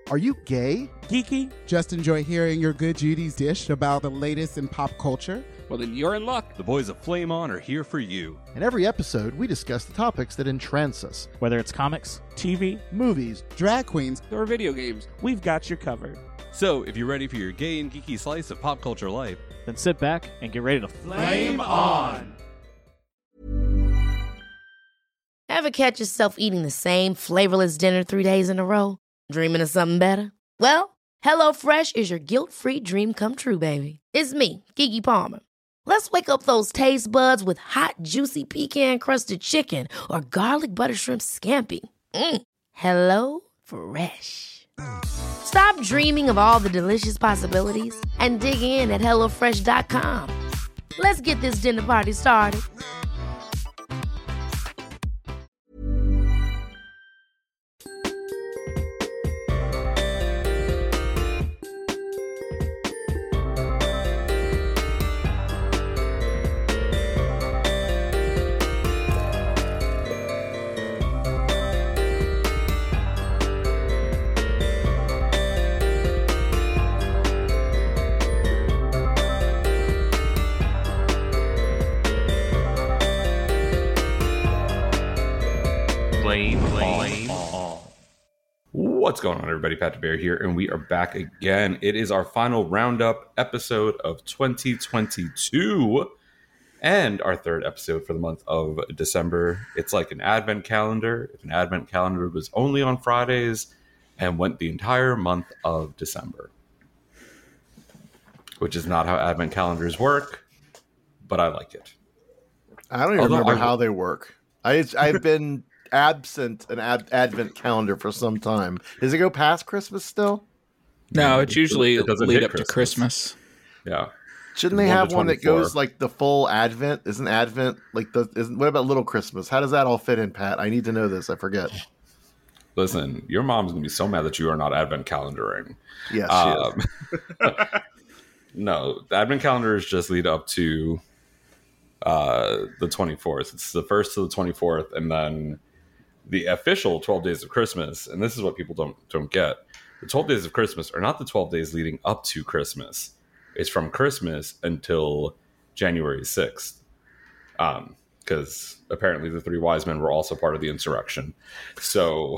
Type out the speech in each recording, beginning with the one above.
Are you gay? Geeky? Just enjoy hearing your good Judy's dish about the latest in pop culture? Well, then you're in luck. The boys of Flame On are here for you. In every episode, we discuss the topics that entrance us. Whether it's comics, TV, movies, drag queens, or video games, we've got you covered. So, if you're ready for your gay and geeky slice of pop culture life, then sit back and get ready to Flame On! Ever catch yourself eating the same flavorless dinner 3 days in a row? Dreaming of something better? Well, HelloFresh is your guilt-free dream come true, baby. It's me, Keke Palmer. Let's wake up those taste buds with hot, juicy pecan-crusted chicken or garlic butter shrimp scampi. Hello Fresh. Stop dreaming of all the delicious possibilities and dig in at HelloFresh.com. Let's get this dinner party started. What's going on, everybody? Pat the Bear here, and we are back again. It is our final roundup episode of 2022 and our third episode for the month of December. It's like an advent calendar. If an advent calendar was only on Fridays and went the entire month of December, which is not how advent calendars work, but I like it. I don't even remember how they work. I've been absent an advent calendar for some time. Does it go past Christmas still? No, it's usually it lead up to Christmas. Yeah. Shouldn't they have one that goes like the full Advent? Isn't Advent like what about Little Christmas? How does that all fit in, Pat? I need to know this. I forget. Listen, your mom's gonna be so mad that you are not advent calendaring. Yes, she is. No, the advent calendars just lead up to the 24th. It's the 1st to the 24th, and then the official 12 days of Christmas, and this is what people don't get. The 12 days of Christmas are not the 12 days leading up to Christmas. It's from Christmas until January 6th. Because apparently the three wise men were also part of the insurrection. So,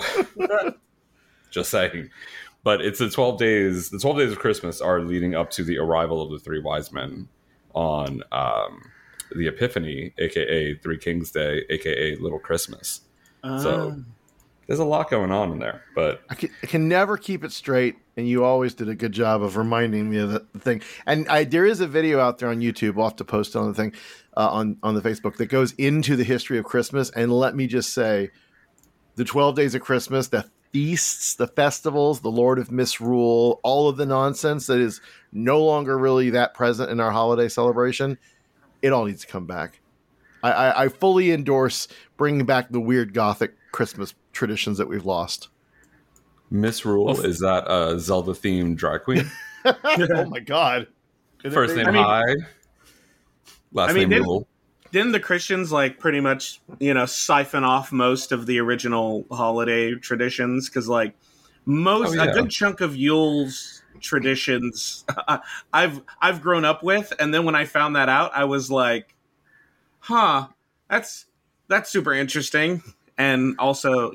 just saying. But it's the 12 days. The 12 days of Christmas are leading up to the arrival of the three wise men on the Epiphany, a.k.a. Three Kings Day, a.k.a. Little Christmas. So there's a lot going on in there, but I can never keep it straight, and you always did a good job of reminding me of the thing. And there is a video out there on YouTube. We'll have to post it on the thing on the Facebook that goes into the history of Christmas. And let me just say, the 12 days of Christmas, the feasts, the festivals, the Lord of Misrule, all of the nonsense that is no longer really that present in our holiday celebration, it all needs to come back. I fully endorse bringing back the weird Gothic Christmas traditions that we've lost. Misrule, is that a Zelda-themed drag queen? Oh my god. First name High, last name Rule. Didn't the Christians pretty much, siphon off most of the original holiday traditions? Because a good chunk of Yule's traditions I've grown up with, and then when I found that out, I was like, that's super interesting, and also,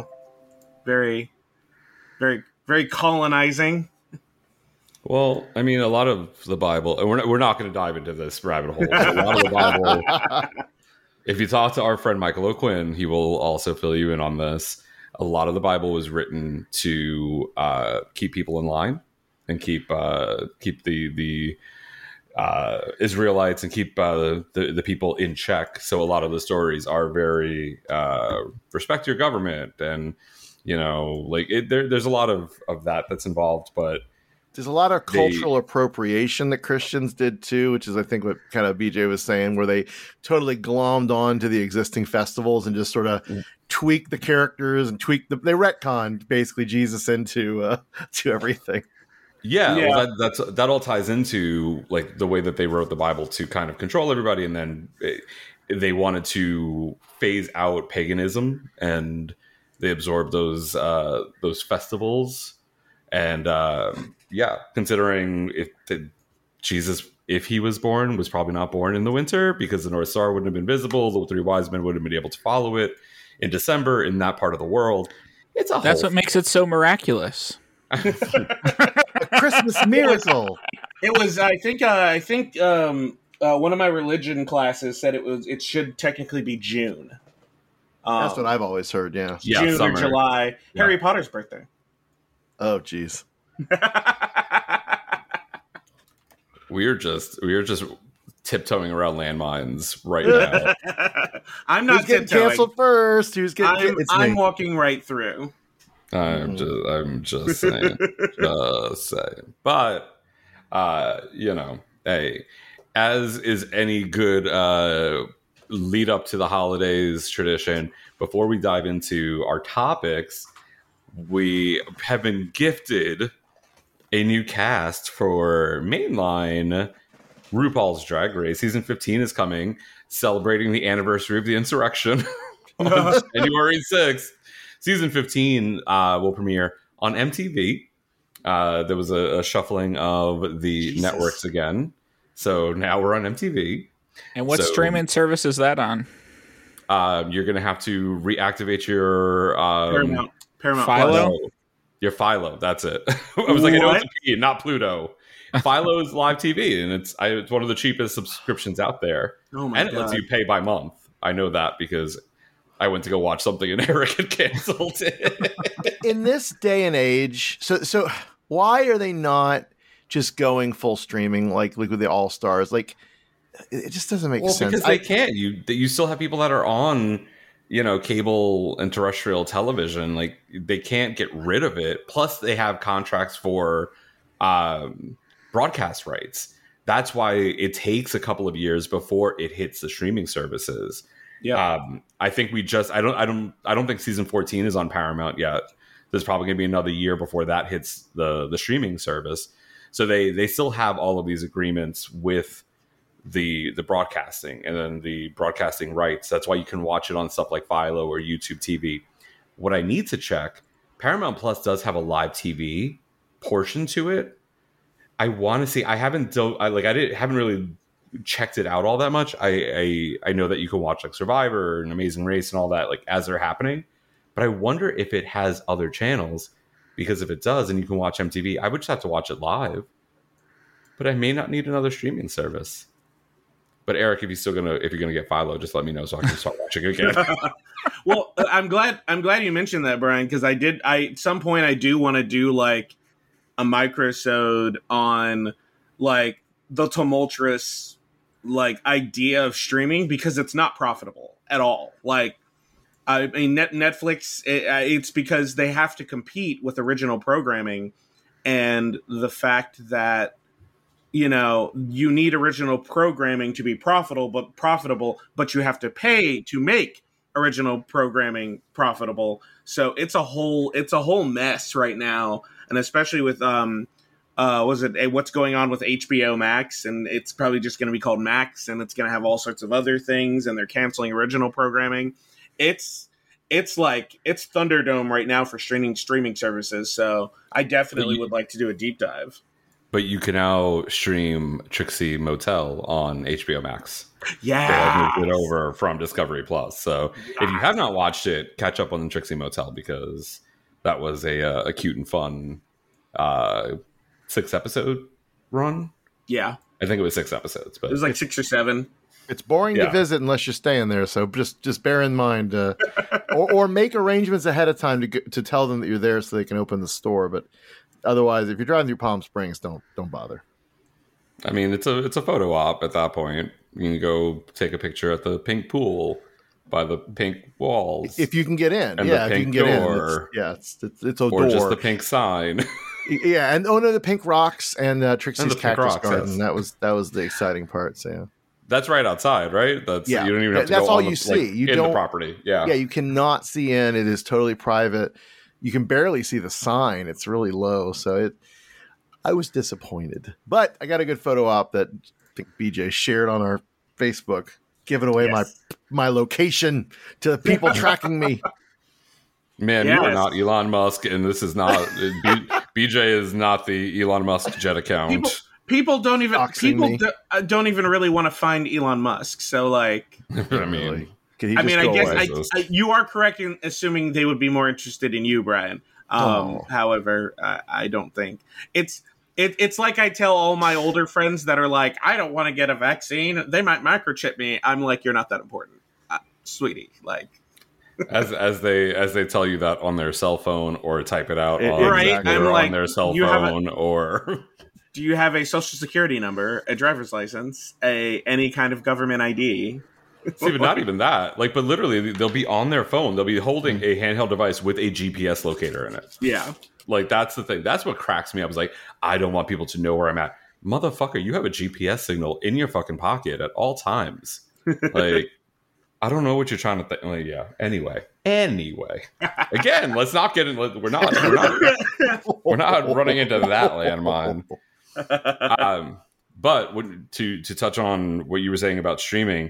very, very, very colonizing. Well, I mean, a lot of the Bible, and we're not going to dive into this rabbit hole. But a lot of the Bible, if you talk to our friend Michael O'Quinn, he will also fill you in on this. A lot of the Bible was written to keep people in line and keep the Israelites and keep the people in check. So a lot of the stories are very respect your government, and there's a lot of that that's involved. But there's a lot of cultural appropriation that Christians did too, which is I think what kind of BJ was saying, where they totally glommed on to the existing festivals and just sort of tweak the characters and they retconned basically Jesus into to everything. Yeah. Well, that all ties into the way that they wrote the Bible to kind of control everybody, and then they wanted to phase out paganism, and they absorbed those festivals And considering Jesus, if he was born, was probably not born in the winter because the North Star wouldn't have been visible. The three wise men wouldn't have been able to follow it in December in that part of the world. That's what makes it so miraculous. A Christmas miracle. It was. I think one of my religion classes said it should technically be June. That's what I've always heard. Yeah, June summer. or July. Yeah. Harry Potter's birthday. Oh, jeez. We are just tiptoeing around landmines right now. I'm not getting canceled first. I'm walking right through. I'm just saying. But hey, as is any good lead up to the holidays tradition, before we dive into our topics, we have been gifted a new cast for mainline RuPaul's Drag Race. Season 15 is coming, celebrating the anniversary of the insurrection on January 6th. Season 15 will premiere on MTV. There was a shuffling of the networks again. So now we're on MTV. And what streaming service is that on? You're going to have to reactivate your Paramount Philo? Plus. Your Philo, that's it. I was like, I know it's a P, not Pluto. Philo's live TV, and it's one of the cheapest subscriptions out there. Oh my and it God. lets you pay by month. I know that because I went to go watch something and Eric had canceled it. In this day and age, so why are they not just going full streaming like with the All Stars? Like, it just doesn't make sense. Because they can't. You still have people that are on, cable and terrestrial television. Like, they can't get rid of it. Plus, they have contracts for broadcast rights. That's why it takes a couple of years before it hits the streaming services. Yeah. I think I don't think season 14 is on Paramount yet. There's probably going to be another year before that hits the streaming service. So they still have all of these agreements with the broadcasting and then the broadcasting rights. That's why you can watch it on stuff like Philo or YouTube TV. What I need to check, Paramount Plus does have a live TV portion to it. I want to see. I haven't really checked it out all that much. I know that you can watch like Survivor and Amazing Race and all that like as they're happening, but I wonder if it has other channels, because if it does and you can watch MTV, I would just have to watch it live. But I may not need another streaming service. But Eric, if you're gonna get Philo, just let me know so I can start watching again. Well, I'm glad you mentioned that, Brian, because at some point I do want to do like a microsode on like the tumultuous like idea of streaming, because it's not profitable at all. Like, I mean, Netflix, it's because they have to compete with original programming, and the fact that you need original programming to be profitable, but you have to pay to make original programming profitable. So it's a whole mess right now, and especially with what's going on with HBO Max, and it's probably just going to be called Max, and it's going to have all sorts of other things, and they're canceling original programming. It's Thunderdome right now for streaming services. So I definitely would like to do a deep dive. But you can now stream Trixie Motel on HBO Max. Yeah, they have moved it over from Discovery Plus. So if you have not watched it, catch up on the Trixie Motel, because that was a cute and fun 6-episode run. Yeah, I think it was 6 episodes, but it was like 6 or 7. It's boring to visit unless you're staying there, so just bear in mind, or make arrangements ahead of time to tell them that you're there so they can open the store. But otherwise, if you're driving through Palm Springs, don't bother. I mean, it's a photo op at that point. You can go take a picture at the pink pool by the pink walls, if you can get in. And yeah, the pink if you can get door, in, it's a or door, just the pink sign. Yeah, and the pink rocks and Trixie's Cactus Garden. Yes. That was the exciting part. So yeah. That's right outside, right? You don't even have to that's go all on you see. You in don't, the property. Yeah. Yeah, you cannot see in. It is totally private. You can barely see the sign. It's really low. So I was disappointed. But I got a good photo op that I think BJ shared on our Facebook, giving away my location to the people tracking me. Man, you are not Elon Musk, and this is not BJ is not the Elon Musk jet account. People don't even Doxing don't even really want to find Elon Musk. So like, I mean, I guess you are correct in assuming they would be more interested in you, Brian. However, I don't think it's like I tell all my older friends that are like, I don't want to get a vaccine. They might microchip me. I'm like, you're not that important, sweetie. Like, as they tell you that on their cell phone or type it out on their cell phone or. Do you have a social security number, a driver's license, any kind of government ID? See, but not even that. Like, but literally, they'll be on their phone. They'll be holding a handheld device with a GPS locator in it. Yeah. Like, that's the thing. That's what cracks me up. Is like, I don't want people to know where I'm at. Motherfucker, you have a GPS signal in your fucking pocket at all times. Like, I don't know what you're trying to think. Like, yeah. Anyway. Again, let's not get in. We're not running into that landmine. But to touch on what you were saying about streaming,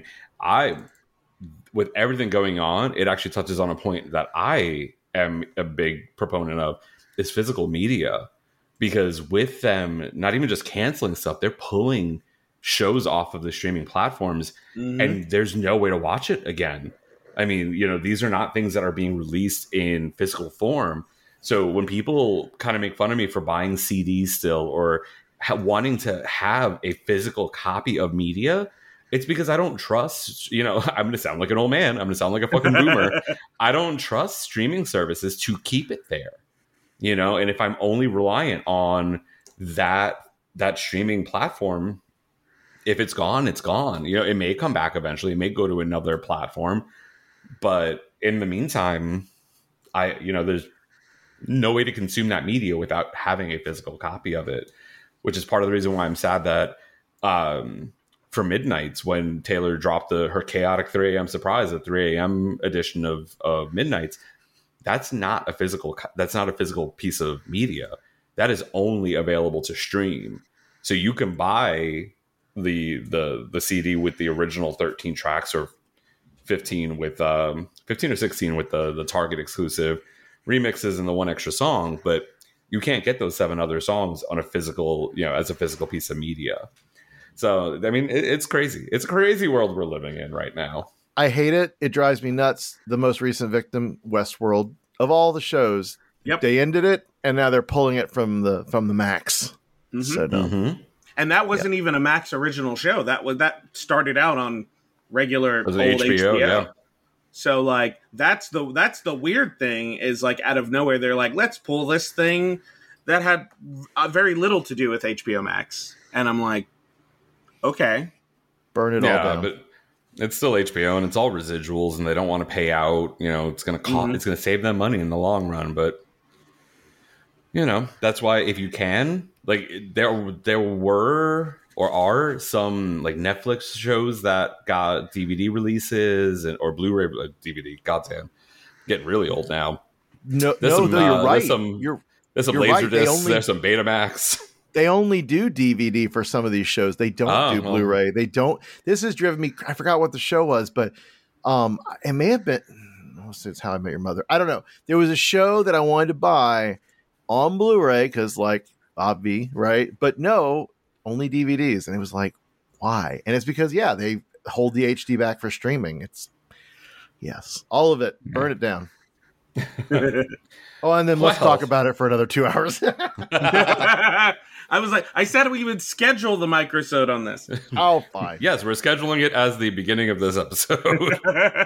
with everything going on, it actually touches on a point that I am a big proponent of, is physical media. Because with them not even just canceling stuff, they're pulling shows off of the streaming platforms, and there's no way to watch it again. I mean, these are not things that are being released in physical form. So when people kind of make fun of me for buying CDs still or wanting to have a physical copy of media, it's because I don't trust, I'm going to sound like an old man. I'm going to sound like a fucking boomer. I don't trust streaming services to keep it there, and if I'm only reliant on that streaming platform, if it's gone, it's gone. It may come back eventually. It may go to another platform. But in the meantime, there's no way to consume that media without having a physical copy of it, which is part of the reason why I'm sad that for Midnights, when Taylor dropped her chaotic 3 a.m. surprise, the 3 a.m. edition of Midnights, that's not a physical piece of media. That is only available to stream. So you can buy the CD with the original 13 tracks or 15 with 15 or 16 with the Target exclusive remixes and the one extra song, but you can't get those 7 other songs on a physical, as a physical piece of media. So, I mean, it's crazy. It's a crazy world we're living in right now. I hate it. It drives me nuts. The most recent victim, Westworld, of all the shows, they ended it, and now they're pulling it from the Max. Mm-hmm. So dumb. Mm-hmm. And that wasn't even a Max original show. That started out on regular old HBO. Yeah. So like that's the weird thing is like out of nowhere they're like, let's pull this thing that had very little to do with HBO Max, and I'm like, okay, burn it all down. But it's still HBO and it's all residuals, and they don't want to pay out. It's going to cost. It's going to save them money in the long run, but that's why if you can, like there were or are some like Netflix shows that got DVD releases or Blu-ray DVD. Goddamn, getting really old now. You're right. There's some Laserdisc. There's some Betamax. They only do DVD for some of these shows. They don't do Blu-ray. They don't. This has driven me. I forgot what the show was, but it may have been. It's How I Met Your Mother. I don't know. There was a show that I wanted to buy on Blu-ray because, like, obvi, right? But no, only DVDs, and it was like, why? And it's because they hold the HD back for streaming. It's all of it. Burn it down. And then let's talk about it for another 2 hours. I was like, I said we would schedule the microsode on this. Oh, fine. Yes, we're scheduling it as the beginning of this episode.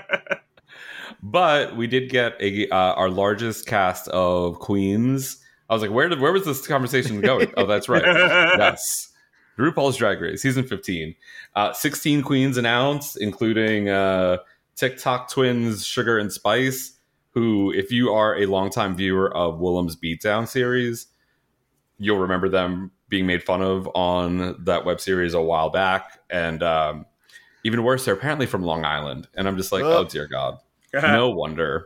But we did get our largest cast of queens. I was like, where was this conversation going? Oh, that's right. Yes. RuPaul's Drag Race, season 15. 16 queens announced, including TikTok twins Sugar and Spice, who, if you are a longtime viewer of Willem's Beatdown series, you'll remember them being made fun of on that web series a while back. And even worse, they're apparently from Long Island. And I'm just like, oh dear God. No wonder.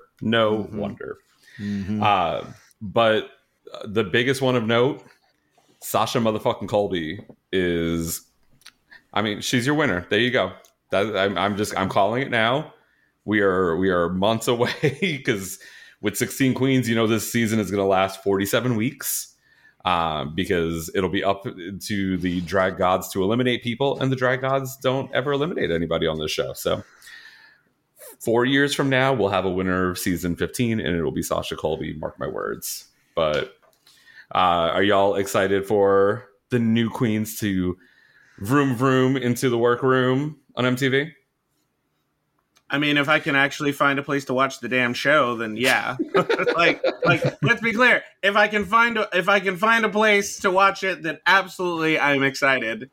Mm-hmm. But the biggest one of note, Sasha motherfucking Colby is, I mean, she's your winner. There you go. I'm calling it now. We are months away because with 16 queens, this season is going to last 47 weeks. because it'll be up to the drag gods to eliminate people, and the drag gods don't ever eliminate anybody on this show. So 4 years from now, we'll have a winner of season 15, and it will be Sasha Colby. Mark my words. But are y'all excited for the new queens to vroom vroom into the workroom on MTV? I mean, if I can actually find a place to watch the damn show, then yeah. like, let's be clear. If I can find a place to watch it, then absolutely, I'm excited.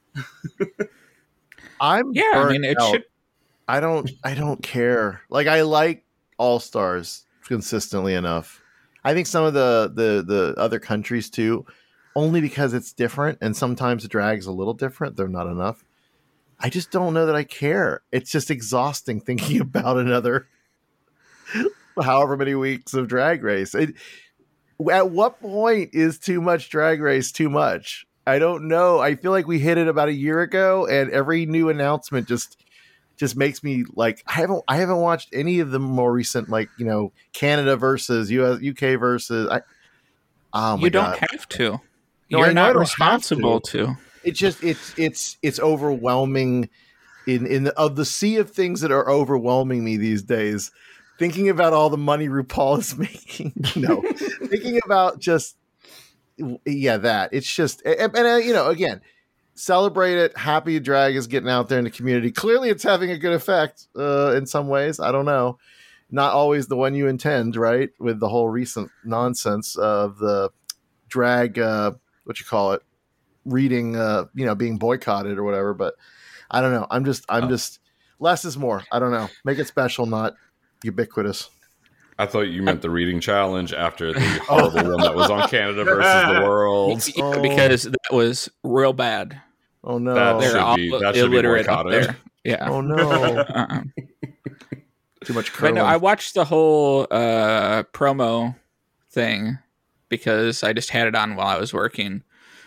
I'm I mean, it out. should. I don't care. Like, I like All Stars consistently enough. I think some of the other countries too, only because it's different, and sometimes the drag's a little different. They're not enough. I just don't know that I care. It's just exhausting thinking about another however many weeks of Drag Race. At what point is too much Drag Race too much? I don't know. I feel like we hit it about a year ago, and every new announcement just makes me like, I haven't watched any of the more recent, like, you know, Canada versus US, UK versus. You don't have to. No, You're I know I not don't responsible have to. It's just it's overwhelming of the sea of things that are overwhelming me these days. Thinking about all the money RuPaul is making, thinking about just that it's just and you know, again, celebrate it. Happy drag is getting out there in the community. Clearly, it's having a good effect in some ways. I don't know, not always the one you intend, right? With the whole recent nonsense of the drag, reading, being boycotted or whatever. But I don't know. I'm just less is more. I don't know. Make it special, not ubiquitous. I thought you meant the reading challenge after the horrible one that was on Canada versus the World. Yeah, because that was real bad. Oh no, that should be boycotted. Yeah. Oh no. Too much curling. But no, I watched the whole promo thing because I just had it on while I was working.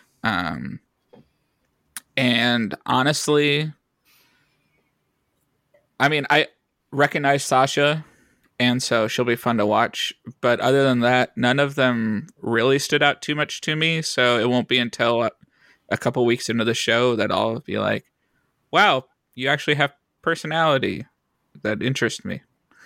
And honestly, I mean, I recognize Sasha, and so she'll be fun to watch. But other than that, none of them really stood out too much to me. So it won't be until a couple weeks into the show that I'll be like, wow, you actually have personality that interests me.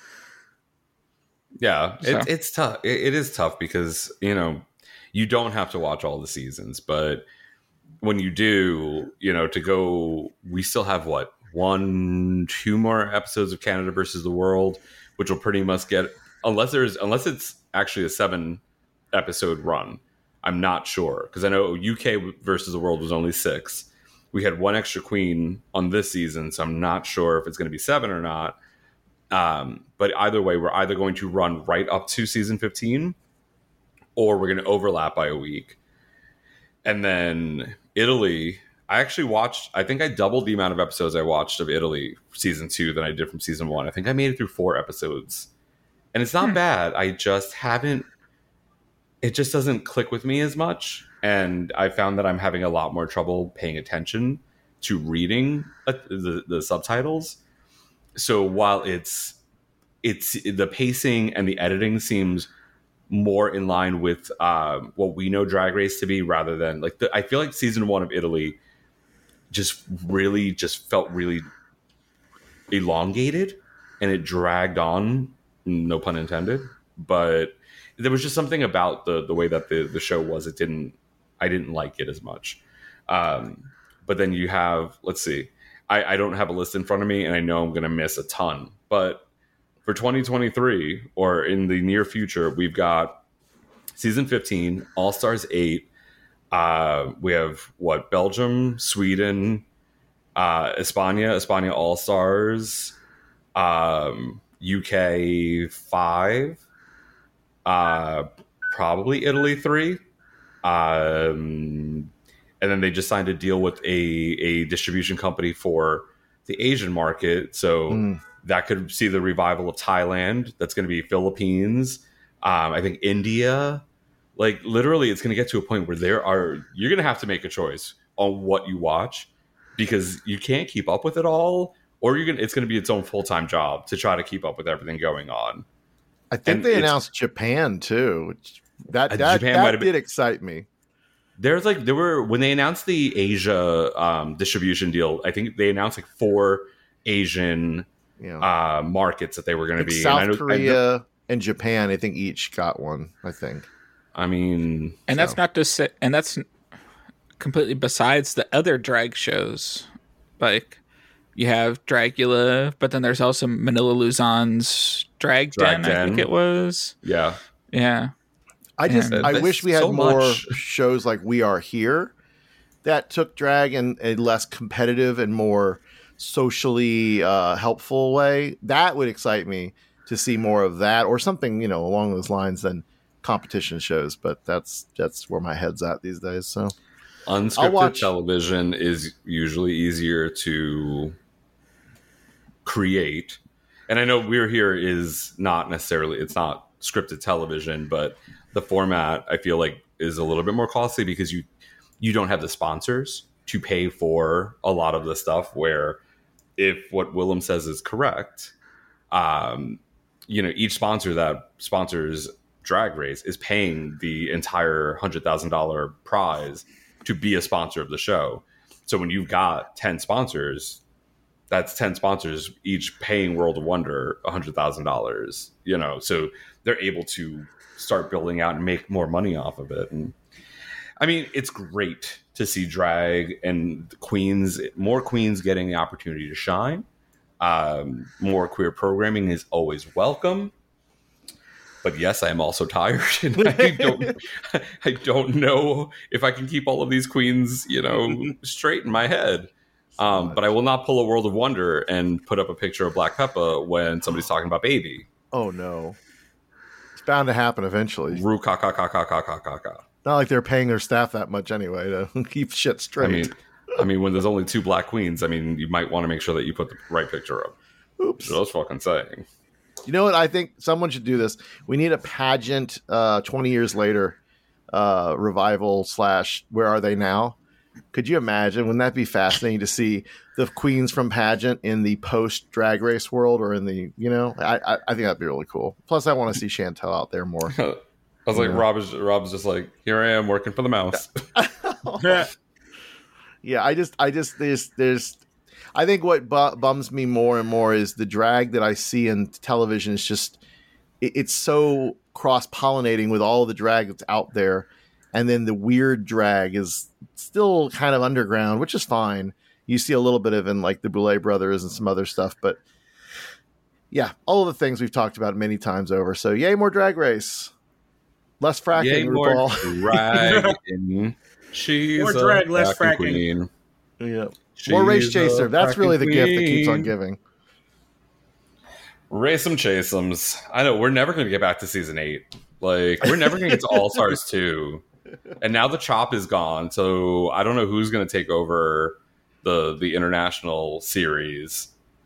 Yeah, So. it's tough. It is tough because, you know, you don't have to watch all the seasons, but when you do, you know, we still have 1-2 more episodes of Canada versus the World, which will pretty much get, unless it's actually a 7-episode run. I'm not sure, because I know UK versus the World was only 6. We had 1 extra queen on this season, so I'm not sure if it's going to be 7 or not. But either way, we're either going to run right up to season 15, or we're going to overlap by a week. And then Italy, I think I doubled the amount of episodes I watched of Italy season 2 than I did from season 1. I think I made it through 4 episodes. And it's not bad. I just haven't, it just doesn't click with me as much. And I found that I'm having a lot more trouble paying attention to reading the subtitles. So while it's the pacing and the editing seems more in line with what we know Drag Race to be, rather than I feel like season 1 of Italy just felt really elongated, and it dragged on, no pun intended. But there was just something about the way that the show was. I didn't like it as much. But then you have, let's see, I don't have a list in front of me, and I know I'm going to miss a ton. But for 2023, or in the near future, we've got season 15, All Stars 8. We have Belgium, Sweden, España All Stars, UK 5, probably Italy 3. And then they just signed a deal with a distribution company for the Asian market. So that could see the revival of Thailand. That's going to be Philippines. I think India. Literally, it's going to get to a point where you're going to have to make a choice on what you watch, because you can't keep up with it all, or it's going to be its own full-time job to try to keep up with everything going on. I think they announced Japan too. That did excite me. there were when they announced the Asia distribution deal. I think they announced like 4 Asian markets that they were going to be. South Korea and Japan. I think each got one. I think. I mean, and that's not to say, and that's completely besides the other drag shows. Like you have Dragula, but then there's also Manila Luzon's Drag Den. I think it was. Yeah. I wish we had more shows like We Are Here that took drag in a less competitive and more socially helpful way. That would excite me to see more of that, or something along those lines than competition shows. But that's where my head's at these days. So unscripted television is usually easier to create, and I know We're Here is not necessarily, it's not scripted television, but the format I feel like is a little bit more costly because you don't have the sponsors to pay for a lot of the stuff, where if what Willem says is correct, each sponsor that sponsors Drag Race is paying the entire $100,000 prize to be a sponsor of the show. So when you've got 10 sponsors, that's 10 sponsors each paying World of Wonder $100,000, so they're able to start building out and make more money off of it. And I mean, it's great to see drag and more queens getting the opportunity to shine. More queer programming is always welcome. But yes, I am also tired, and I don't know if I can keep all of these queens, straight in my head. But I will not pull a World of Wonder and put up a picture of Black Peppa when somebody's talking about Baby. Oh no, it's bound to happen eventually. Not like they're paying their staff that much anyway to keep shit straight. I mean, when there's only 2 black queens, I mean, you might want to make sure that you put the right picture up. Oops. So I was fucking saying. You know what? I think someone should do this. We need a pageant 20 years later revival / Where Are They Now? Could you imagine? Wouldn't that be fascinating to see the queens from pageant in the post Drag Race world, or in the, I think that'd be really cool. Plus, I want to see Chantel out there more. I was like, Rob's just like, here I am working for the mouse. Yeah, I think what bums me more and more is the drag that I see in television is just, it's so cross-pollinating with all of the drag that's out there. And then the weird drag is still kind of underground, which is fine. You see a little bit of in like the Boulet Brothers and some other stuff. But yeah, all of the things we've talked about many times over. So yay, more Drag Race. Less fracking, yay, RuPaul. More drag. She's more drag, less fracking. Queen. Yeah. More Race Chaser. That's really the gift that keeps on giving. Race 'em, chase 'ems. I know we're never going to get back to season 8. Like, we're never going to get to All Stars 2. And now the chop is gone, so I don't know who's going to take over the international series.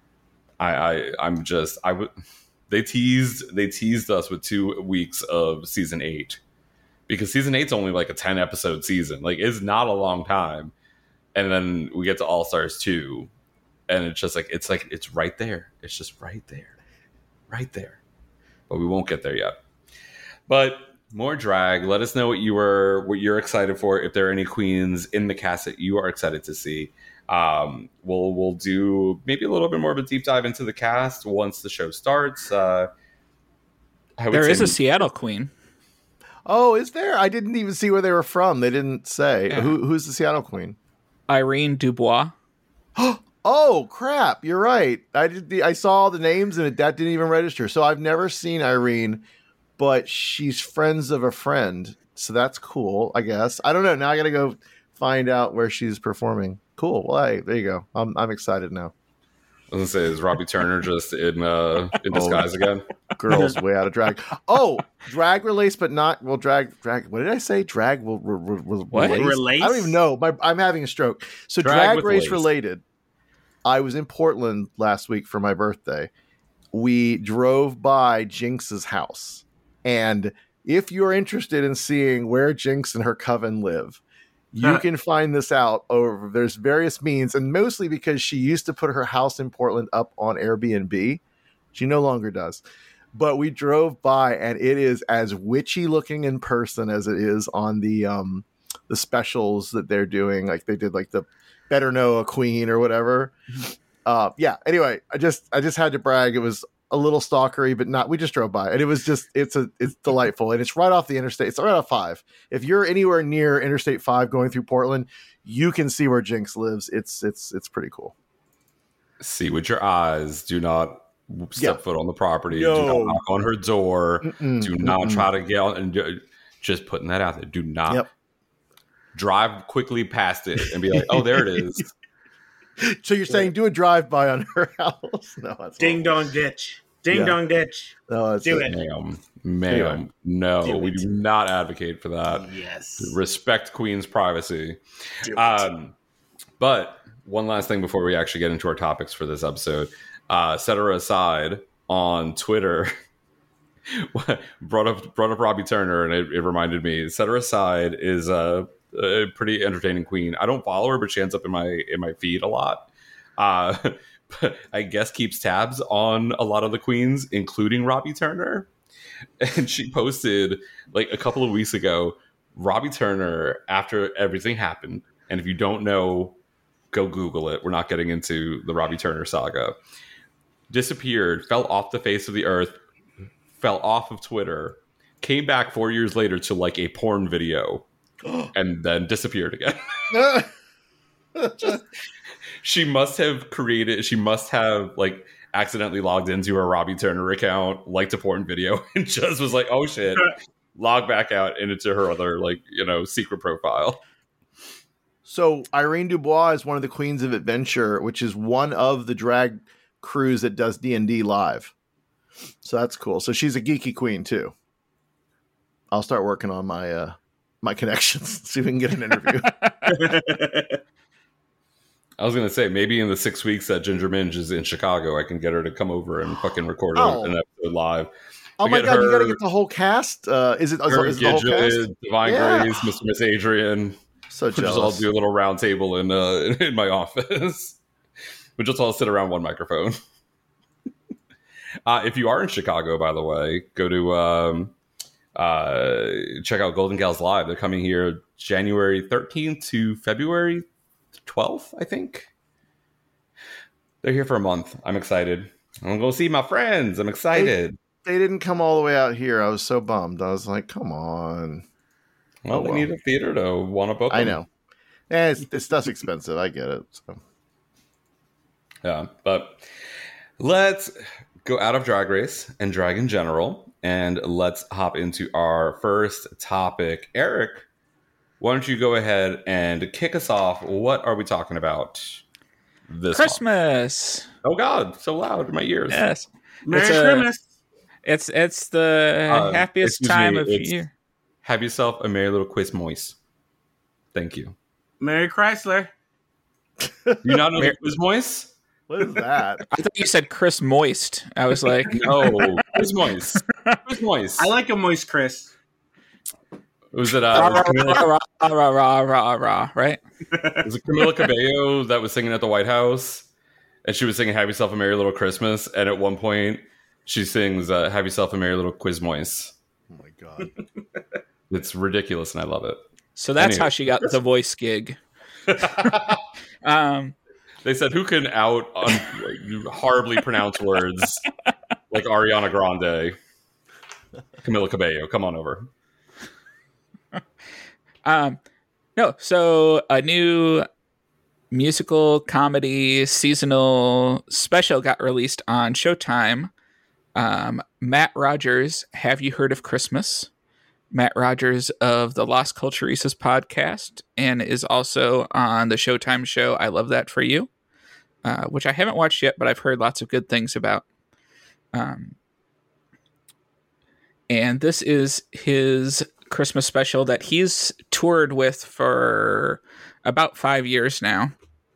They teased us with 2 weeks of season 8, because season 8's only like a 10 episode season. Like, it's not a long time. And then we get to All Stars 2, and it's just like it's right there. It's just right there. But we won't get there yet. But more drag. Let us know what you're excited for. If there are any queens in the cast that you are excited to see, we'll do maybe a little bit more of a deep dive into the cast once the show starts. There is a Seattle queen. Oh, is there? I didn't even see where they were from. They didn't say. Yeah. Who's the Seattle queen? Irene Dubois. Oh crap! You're right. I saw the names and that didn't even register. So I've never seen Irene, but she's friends of a friend, so that's cool. I guess I don't know. Now I got to go find out where she's performing. Cool. Well, hey, there you go. I'm excited now. I was gonna say, is Robbie Turner just in disguise again? Girls way out of drag. Oh, drag release, but not drag. What did I say? Drag will release? I don't even know. I'm having a stroke. So drag race related. I was in Portland last week for my birthday. We drove by Jinx's house, and if you're interested in seeing where Jinx and her coven live, you can find this out over. There's various means, and mostly because she used to put her house in Portland up on Airbnb. She no longer does. But we drove by, and it is as witchy looking in person as it is on the the specials that they're doing. Like they did like the Better Know a Queen or whatever. Yeah. Anyway, I just had to brag. It was a little stalkery, but not. We just drove by, and it was just it's delightful, and it's right off the interstate. It's right off 5. If you're anywhere near Interstate 5 going through Portland, you can see where Jinx lives. It's pretty cool. See with your eyes. Do not step foot on the property. Do not knock on her door. Do not try to get on. And just putting that out there. Do not drive quickly past it and be like, "Oh, there it is." So you're saying do a drive-by on her house? No, that's ding dong ditch. Ding dong ditch. No, that's do it. Ma'am. No, we do not advocate for that. Yes. Respect Queen's privacy. But one last thing before we actually get into our topics for this episode. Set her aside on Twitter. brought up Robbie Turner, and it reminded me. Set her aside is a pretty entertaining queen. I don't follow her, but she ends up in my feed a lot. But I guess keeps tabs on a lot of the queens, including Robbie Turner. And she posted like a couple of weeks ago, Robbie Turner, after everything happened, and if you don't know, go Google it. We're not getting into the Robbie Turner saga. Disappeared, fell off the face of the earth, fell off of Twitter, came back 4 years later to like a porn video, and then disappeared again. She must have like accidentally logged into her Robbie Turner account, liked a porn video, and just was like, oh shit, log back out and into her other secret profile. So Irene Dubois is one of the queens of adventure, which is one of the drag crews that does D&D live. So that's cool. So she's a geeky queen too. I'll start working on my my connections, see if we can get an interview. I was going to say, maybe in the 6 weeks that Ginger Minge is in Chicago, I can get her to come over and fucking record an episode live. Oh my God, you got to get the whole cast? Is it the whole cast? Divine Grace, Mr. Miss Adrian. So jealous. We'll just all do a little round table in my office. We'll just all sit around one microphone. If you are in Chicago, by the way, go to check out Golden Gals Live. They're coming here January 13th to February 12th, I think. They're here for a month. I'm excited. I'm going to go see my friends. I'm excited. They didn't come all the way out here. I was so bummed. I was like, come on. Well, they need a theater to want to book them. I know. It's stuff's expensive. I get it. So. Yeah, but let's go out of Drag Race and drag in general, and let's hop into our first topic. Eric, why don't you go ahead and kick us off? What are we talking about this Christmas? Month? Oh God, so loud in my ears. Yes. Merry Christmas. It's the happiest time of year. Have yourself a merry little quiz moist. Thank you. Merry Chrysler. You not know the quiz moist? What is that? I thought you said Chris Moist. I was like, no, Chris Moist. Chris Moist. I like a moist Chris. Was it right? Was it Camila Cabello that was singing at the White House? And she was singing "Have Yourself a Merry Little Christmas," and at one point she sings "Have Yourself a Merry Little Quiz Moist." Oh my God. It's ridiculous, and I love it. So that's how she got the voice gig. They said, who can out horribly pronounce words like Ariana Grande? Camila Cabello, come on over. No, so a new musical comedy seasonal special got released on Showtime. Matt Rogers, Have You Heard of Christmas? Matt Rogers of the Las Culturistas podcast, and is also on the Showtime show I Love That For You, which I haven't watched yet, but I've heard lots of good things about. And this is his Christmas special that he's toured with for about 5 years now.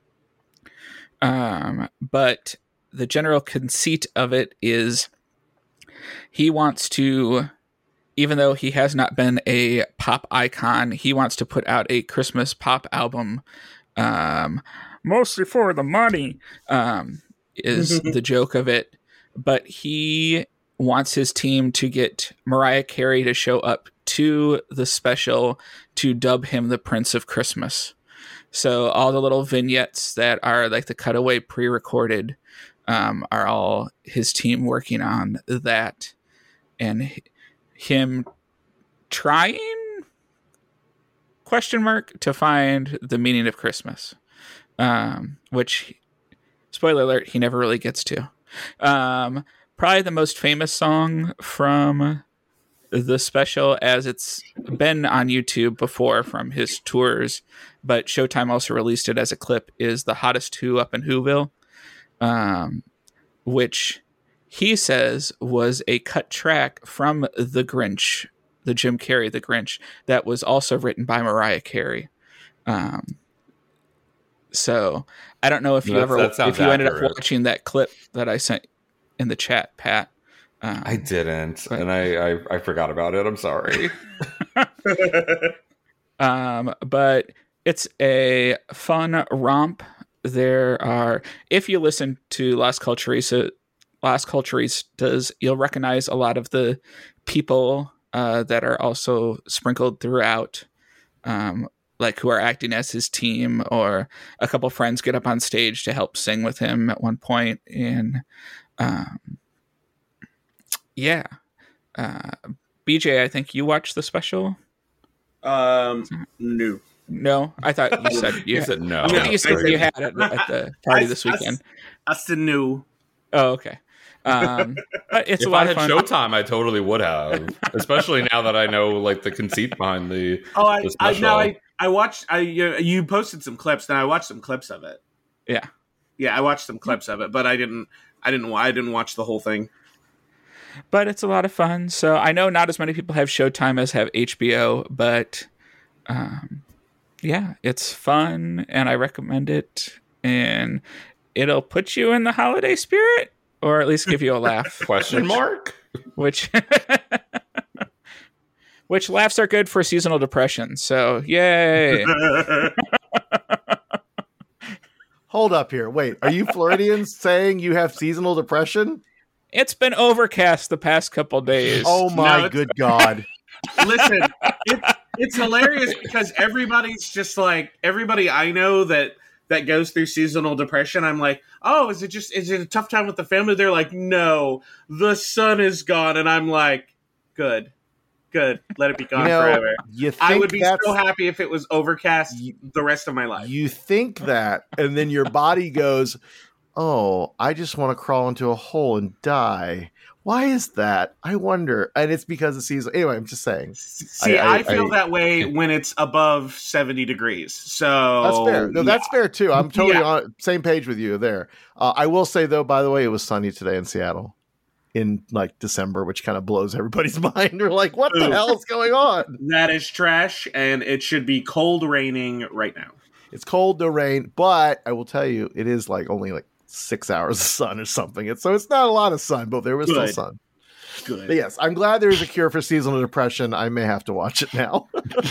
But the general conceit of it is he wants to, even though he has not been a pop icon, he wants to put out a Christmas pop album, mostly for the money, is the joke of it. But he wants his team to get Mariah Carey to show up to the special to dub him the Prince of Christmas. So all the little vignettes that are like the cutaway pre-recorded are all his team working on that, and him trying to find the meaning of Christmas, which, spoiler alert, he never really gets to. Probably the most famous song from the special, as it's been on YouTube before from his tours, but Showtime also released it as a clip, is The Hottest Who Up in Whoville, which he says was a cut track from The Grinch, the Jim Carrey The Grinch, that was also written by Mariah Carey. So I don't know if you ended up watching that clip that I sent in the chat, Pat. I didn't, and I forgot about it. I'm sorry. But it's a fun romp. There are, if you listen to Las Culturistas, you'll recognize a lot of the people that are also sprinkled throughout, like who are acting as his team, or a couple friends get up on stage to help sing with him at one point. And BJ, I think you watched the special. No, I thought you said you said no. I think you said you had it at the party this weekend. I said no. Oh, okay. But it's a lot of fun. If I had Showtime, I totally would have, especially now that I know like the conceit behind the. I watched. You posted some clips, and I watched some clips of it. Yeah, I watched some clips of it, but I didn't watch the whole thing. But it's a lot of fun. So I know not as many people have Showtime as have HBO, but yeah, it's fun, and I recommend it, and it'll put you in the holiday spirit, or at least give you a laugh. Question mark? Which laughs are good for seasonal depression. So yay! Hold up here. Wait, are you Floridians saying you have seasonal depression? It's been overcast the past couple days. Oh my good God. Listen, it's hilarious because everybody's just like, everybody I know that goes through seasonal depression, I'm like, oh, is it a tough time with the family? They're like, no, the sun is gone. And I'm like, good. Let it be gone forever. I would be so happy if it was overcast the rest of my life. You think that, and then your body goes, oh, I just want to crawl into a hole and die. Why is that? I wonder. And it's because of season. Anyway, I'm just saying. See, I feel that way when it's above 70 degrees. So that's fair. No, that's fair too. I'm totally on same page with you there. I will say though, by the way, it was sunny today in Seattle in like December, which kind of blows everybody's mind. We're like, what the hell is going on? That is trash, and it should be cold raining right now. It's cold to rain, but I will tell you, it is like only like 6 hours of sun or something. So it's not a lot of sun, but there was still sun. Good. But yes, I'm glad there's a cure for seasonal depression. I may have to watch it now.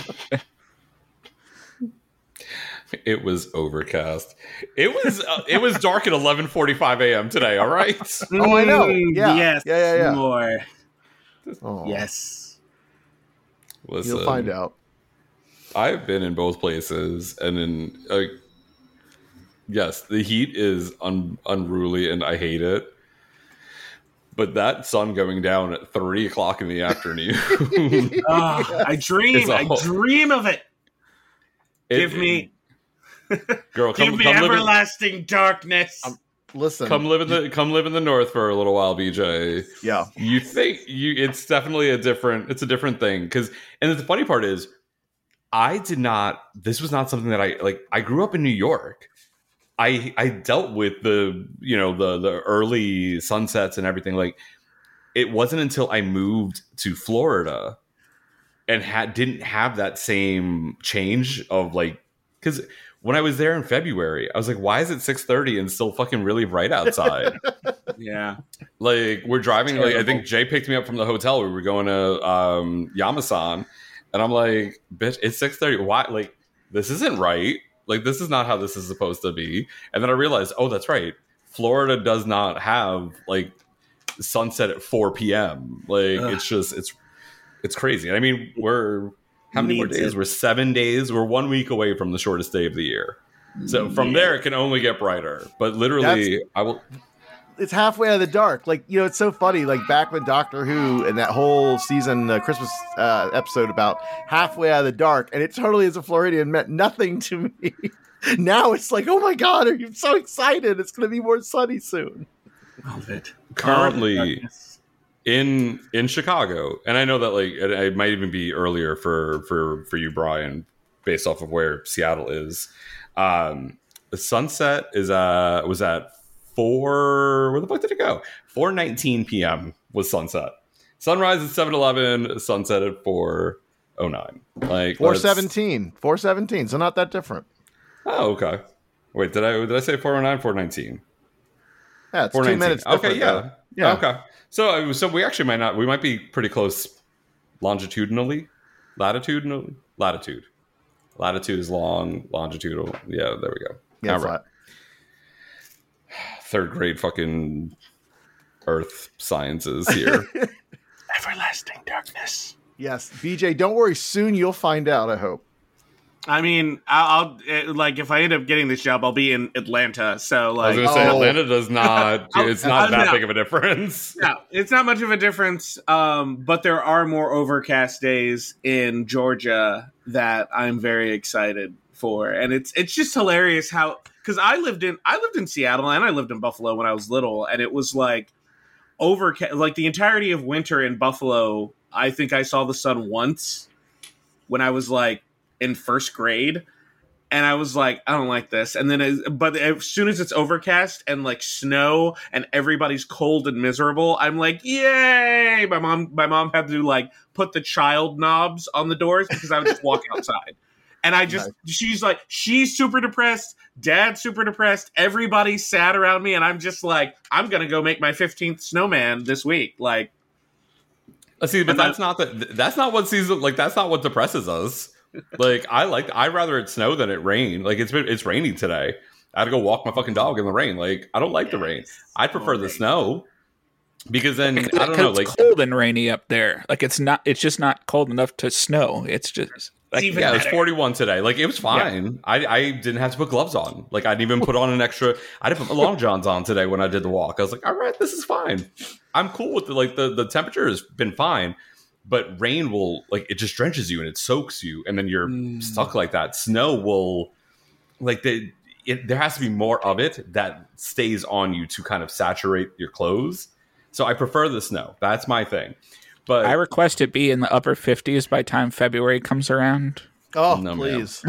It was overcast. It was dark at 11:45 a.m. today. All right. Oh, I know. Yeah. Yes. Yeah. More. Oh. Yes. Listen, you'll find out. I've been in both places, and yes, the heat is unruly, and I hate it. But that sun going down at 3 o'clock in the afternoon. I dream of it. Give me everlasting darkness. Listen, come live in the north for a little while, BJ. Yeah, you think it's definitely a different thing. And the funny part is, this was not something that I grew up in New York. I dealt with the early sunsets and everything. Like, it wasn't until I moved to Florida and didn't have that same change of like, because when I was there in February, I was like, why is it 6:30 and still fucking really bright outside? Yeah. Like, we're driving, like, I think Jay picked me up from the hotel. We were going to Yamasan, and I'm like, bitch, it's 6:30. Why? Like, this isn't right. Like, this is not how this is supposed to be. And then I realized, oh, that's right. Florida does not have, like, sunset at 4 p.m. Like it's crazy. I mean, we're how many more days? We're 7 days. We're 1 week away from the shortest day of the year. So from there, it can only get brighter. But literally, it's halfway out of the dark. Like, it's so funny. Like back when Doctor Who and that whole season Christmas episode about halfway out of the dark, and it totally as a Floridian meant nothing to me. Now it's like, oh my God, are you so excited? It's going to be more sunny soon. Love it. Currently in Chicago, and I know that like it might even be earlier for you, Brian, based off of where Seattle is. The sunset was at 4. Where the fuck did it go? 4:19 p.m. was sunset. Sunrise at 7:11. Sunset at 4:09. Like 4:17. 4:17. So not that different. Oh, okay. Wait, did I say 4:09? 4:19. Yeah, it's 2 minutes. Okay, yeah. Okay. So we actually might be pretty close longitudinally. Latitude is long, longitudinal. Yeah, there we go. Yeah, all right. Third grade fucking earth sciences here. Everlasting darkness. Yes, BJ, don't worry. Soon you'll find out, I hope. I mean, I'll like if I end up getting this job, I'll be in Atlanta. So like, I was going to say Atlanta does not. It's not that big of a difference. No, it's not much of a difference. But there are more overcast days in Georgia that I'm very excited for, and it's just hilarious how because I lived in Seattle and I lived in Buffalo when I was little, and it was like overcast like the entirety of winter in Buffalo. I think I saw the sun once when I was like in first grade, and I was like, I don't like this. And then, but as soon as it's overcast and like snow and everybody's cold and miserable, I'm like, yay! My mom had to like put the child knobs on the doors because I would just walk outside. And she's like, she's super depressed. Dad's super depressed. Everybody's sad around me, and I'm just like, I'm gonna go make my 15th snowman this week. Like, see, but that's not what season. Like, that's not what depresses us. Like I'd rather it snow than it rain. Like it's raining today. I had to go walk my fucking dog in the rain. Like I don't like the rain. I prefer the snow because then I don't know. Like it's cold and rainy up there. Like it's just not cold enough to snow. It's just like, it was 41 today. Like it was fine. Yeah. I didn't have to put gloves on. Like I didn't even put on an extra. I didn't put my long johns on today when I did the walk. I was like, all right, this is fine. I'm cool with the temperature has been fine. But rain will, like, it just drenches you and it soaks you, and then you're stuck like that. Snow will, like, there has to be more of it that stays on you to kind of saturate your clothes. So I prefer the snow. That's my thing. But I request it be in the upper 50s by time February comes around. Oh, no, please.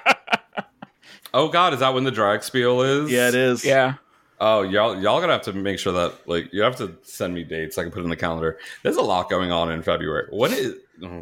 Oh, God, is that when the drag spiel is? Yeah, it is. Yeah. Oh, y'all gonna have to make sure that like you have to send me dates so I can put it in the calendar. There's a lot going on in February. What is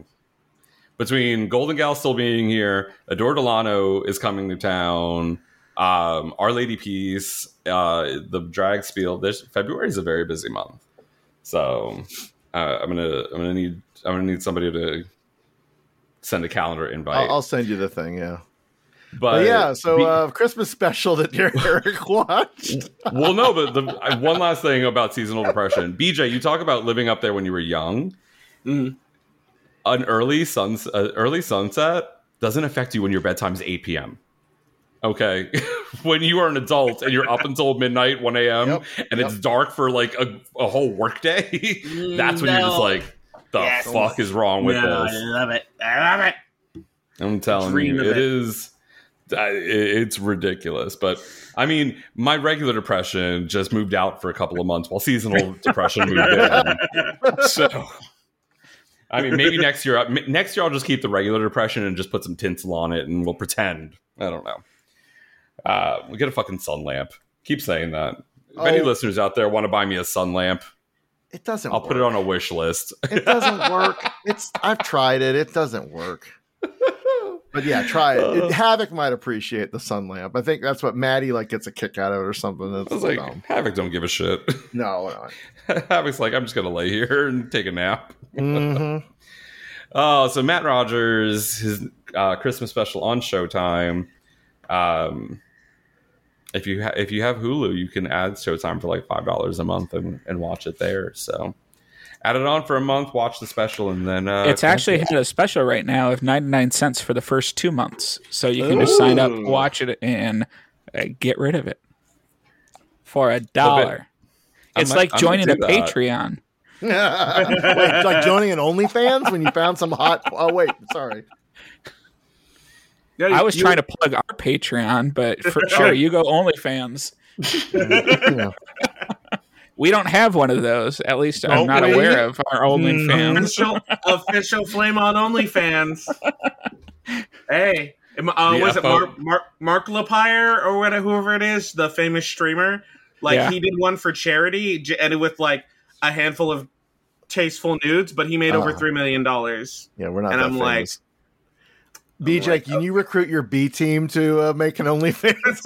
between Golden Gal still being here, Adore Delano is coming to town, Our Lady Peace, the drag spiel. February is a very busy month, so I'm gonna need somebody to send a calendar invite. I'll send you the thing. Yeah. But yeah, so Christmas special that Eric watched. Well, no, but one last thing about seasonal depression. BJ, you talk about living up there when you were young. Mm-hmm. An early sunset doesn't affect you when your bedtime is 8 p.m. Okay? When you are an adult and you're up until midnight, 1 a.m., and it's dark for like a whole workday, that's when you're just like, the fuck is wrong with this? I love it. I'm telling you, it is... It's ridiculous, but I mean, my regular depression just moved out for a couple of months while seasonal depression moved in. So, I mean, maybe next year I'll just keep the regular depression and just put some tinsel on it, and we'll pretend. I don't know. We'll get a fucking sun lamp. Keep saying that. If any listeners out there want to buy me a sun lamp, it doesn't. I'll put it on a wish list. It doesn't work. I've tried it. It doesn't work. But yeah, try it. Havoc might appreciate the sun lamp. I think that's what Maddie gets a kick out of it or something. That's I was like, Havoc don't give a shit. No. Havoc's like, I'm just gonna lay here and take a nap. Mm-hmm. So Matt Rogers, his Christmas special on Showtime. if you have Hulu, you can add Showtime for like $5 a month and watch it there. So add it on for a month, watch the special, and then it's actually had a special right now of 99 cents for the first 2 months. So you can just sign up, watch it, and get rid of it for $1. It's like joining a Patreon. Wait, it's like joining an OnlyFans when you found some hot. Oh wait, sorry. I was trying to plug our Patreon, but for sure, you go OnlyFans. We don't have one of those. At least I'm not aware of our OnlyFans. Official Flame on OnlyFans. Hey, was it Mark Lapire or whoever it is, the famous streamer? He did one for charity, and with like a handful of tasteful nudes, but he made over $3 million. Yeah, we're not. And that I'm famous. BJ, can you recruit your B team to make an OnlyFans?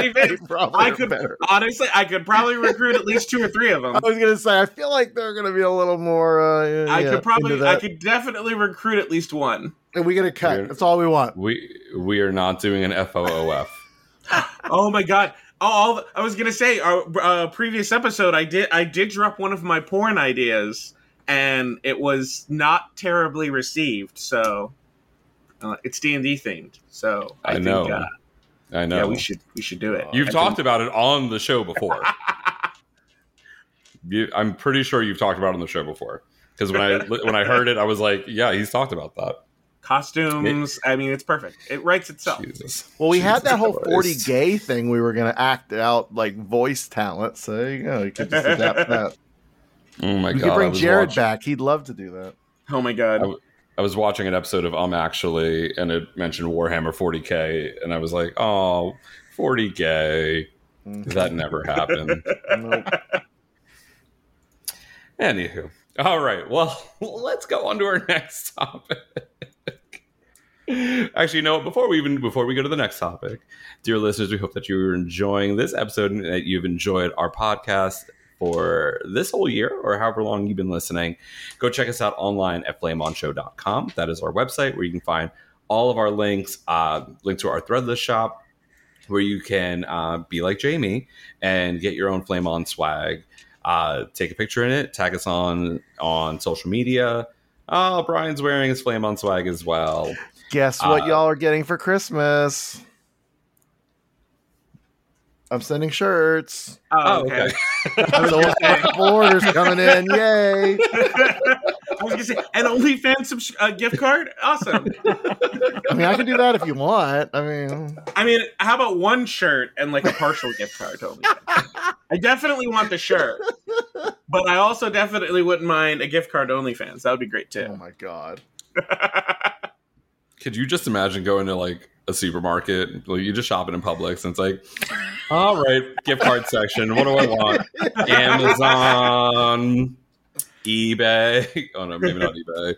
I could probably recruit at least 2 or 3 of them. I was going to say, I feel like they're going to be a little more. I could definitely recruit at least one. And we get a cut. That's all we want. We are not doing an FOOF. Oh my god! I was going to say, our previous episode, I did drop one of my porn ideas, and it was not terribly received. So. It's D&D themed, so I know. Yeah, we should do it. You've talked about it on the show before. I'm pretty sure you've talked about it on the show before, because when I heard it, I was like, yeah, he's talked about that. Costumes. I mean, it's perfect. It writes itself. Jesus. Well, we had that whole 40 gay thing. We were going to act out like voice talent. So there you go. You could just adapt that. Oh my god! You could bring Jared back. He'd love to do that. Oh my god! I was watching an episode of Actually, and it mentioned Warhammer 40K, and I was like, oh, 40K. That never happened. Nope. Anywho. All right. Well, let's go on to our next topic. Actually, no, before we go to the next topic, dear listeners, we hope that you're enjoying this episode and that you've enjoyed our podcast for this whole year or however long you've been listening. Go check us out online at flameonshow.com. That is our website where you can find all of our links, link to our Threadless shop, where you can be like Jamie and get your own Flame On swag. Take a picture in it, tag us on social media. Oh, Brian's wearing his Flame On swag as well. Guess what y'all are getting for Christmas? I'm sending shirts. Oh, okay. So a couple orders coming in. Yay. I was going to say, an OnlyFans gift card? Awesome. I mean, I can do that if you want. I mean, how about one shirt and like a partial gift card to OnlyFans? I definitely want the shirt, but I also definitely wouldn't mind a gift card to OnlyFans. That would be great too. Oh my God. Could you just imagine going to like a supermarket, like you just shopping in Publix, and it's like, all right, gift card section. What do I want? Amazon, eBay. Oh no, maybe not eBay.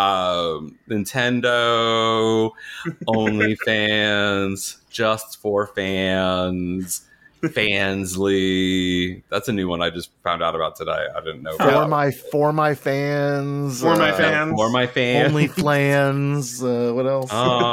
Nintendo, OnlyFans, Just for Fans, Fansly. That's a new one I just found out about today. I didn't know. For my fans. Only flans. What else?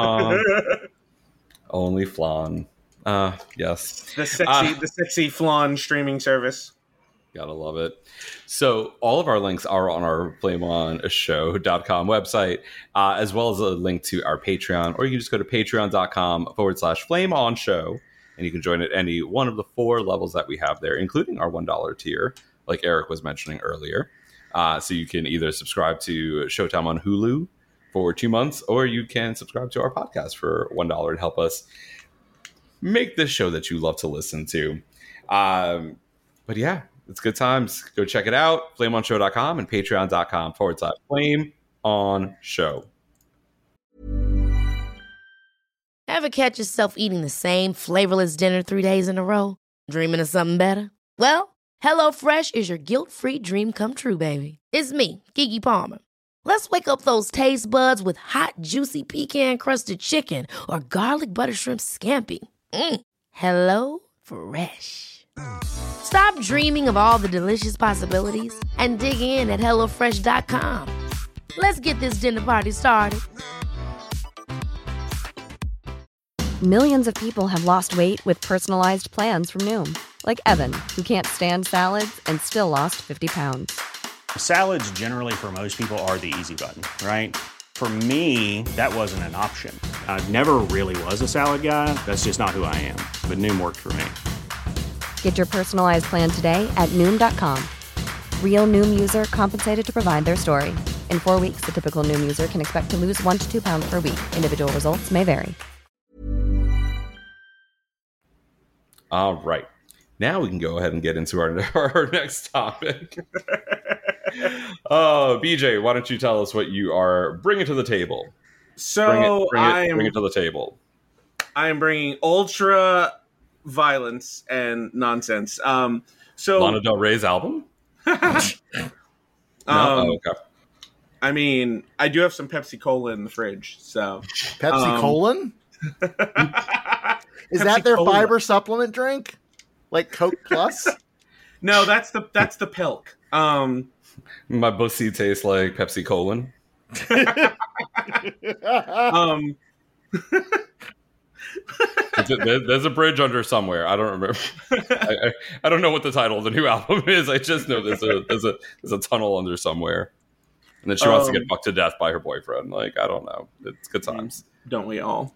Only flan. Yes. The sexy flan streaming service. Gotta love it. So all of our links are on our flameonshow.com website, as well as a link to our Patreon, or you can just go to patreon.com/flameonshow, and you can join at any one of the 4 levels that we have there, including our $1 tier, like Eric was mentioning earlier. So you can either subscribe to Showtime on Hulu for 2 months, or you can subscribe to our podcast for $1 and help us make this show that you love to listen to. But yeah, it's good times. Go check it out. FlameOnShow.com and Patreon.com/FlameOnShow. Ever catch yourself eating the same flavorless dinner 3 days in a row? Dreaming of something better? Well, HelloFresh is your guilt-free dream come true, baby. It's me, Keke Palmer. Let's wake up those taste buds with hot, juicy pecan-crusted chicken or garlic butter shrimp scampi. Hello Fresh. Stop dreaming of all the delicious possibilities and dig in at HelloFresh.com. Let's get this dinner party started. Millions of people have lost weight with personalized plans from Noom. Like Evan, who can't stand salads and still lost 50 pounds. Salads generally for most people are the easy button, right? For me, that wasn't an option. I never really was a salad guy. That's just not who I am. But Noom worked for me. Get your personalized plan today at Noom.com. Real Noom user compensated to provide their story. In 4 weeks, the typical Noom user can expect to lose 1 to 2 pounds per week. Individual results may vary. All right. Now we can go ahead and get into our next topic. BJ, why don't you tell us what you are bringing to the table? So bring it to the table. I am bringing ultra violence and nonsense. So Lana Del Rey's album? Okay. I mean, I do have some Pepsi Cola in the fridge. So Pepsi Colon? Is that their fiber supplement drink? Like Coke Plus? No, that's the Pilk. My pussy tastes like Pepsi Colon. There's a bridge under somewhere. I don't remember. I don't know what the title of the new album is. I just know there's a tunnel under somewhere, and then she wants to get fucked to death by her boyfriend. Like, I don't know. It's good times. Don't we all?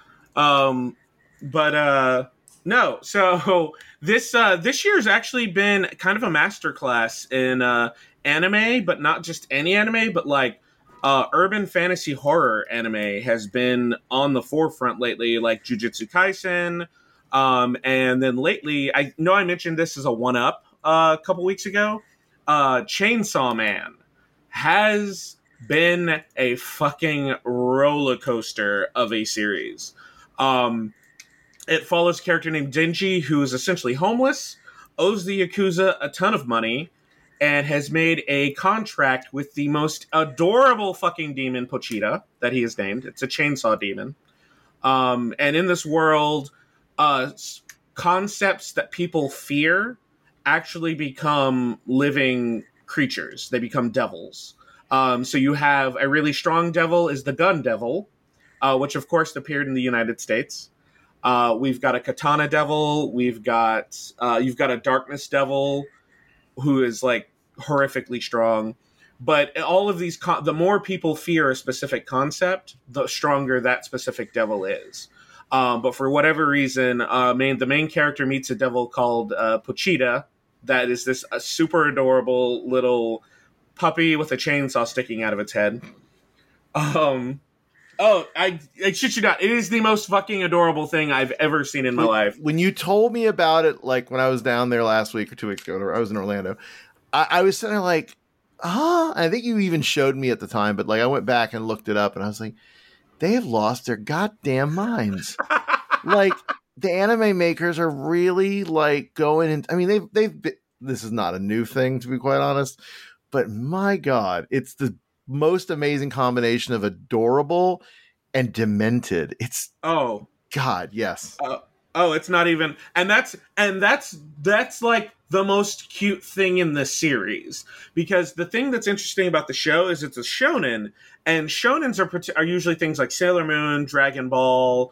No. So this year's actually been kind of a masterclass in anime, but not just any anime, but like urban fantasy horror anime has been on the forefront lately, like Jujutsu Kaisen. And then lately, I know I mentioned this as a one-up a couple weeks ago. Chainsaw Man has been a fucking roller coaster of a series. It follows a character named Denji, who is essentially homeless, owes the Yakuza a ton of money, and has made a contract with the most adorable fucking demon, Pochita, that he has named. It's a chainsaw demon. And in this world, concepts that people fear actually become living creatures. They become devils. So you have a really strong devil is the Gun Devil, which of course appeared in the United States. We've got a Katana Devil. You've got a Darkness Devil, who is like horrifically strong. But all of these, the more people fear a specific concept, the stronger that specific devil is. But for whatever reason, the main character meets a devil called Pochita, that is this super adorable little puppy with a chainsaw sticking out of its head. I shit you not. It is the most fucking adorable thing I've ever seen in my life. When you told me about it, like when I was down there last week or 2 weeks ago, I was in Orlando, I was sitting there like, I think you even showed me at the time, but like I went back and looked it up and I was like, they have lost their goddamn minds. Like the anime makers are really like going in. I mean, they've been, this is not a new thing, to be quite honest, but my God, it's the most amazing combination of adorable and demented. It's God, yes. It's not even, and that's like the most cute thing in the series, because the thing that's interesting about the show is it's a shonen, and shonens are usually things like Sailor Moon, Dragon Ball,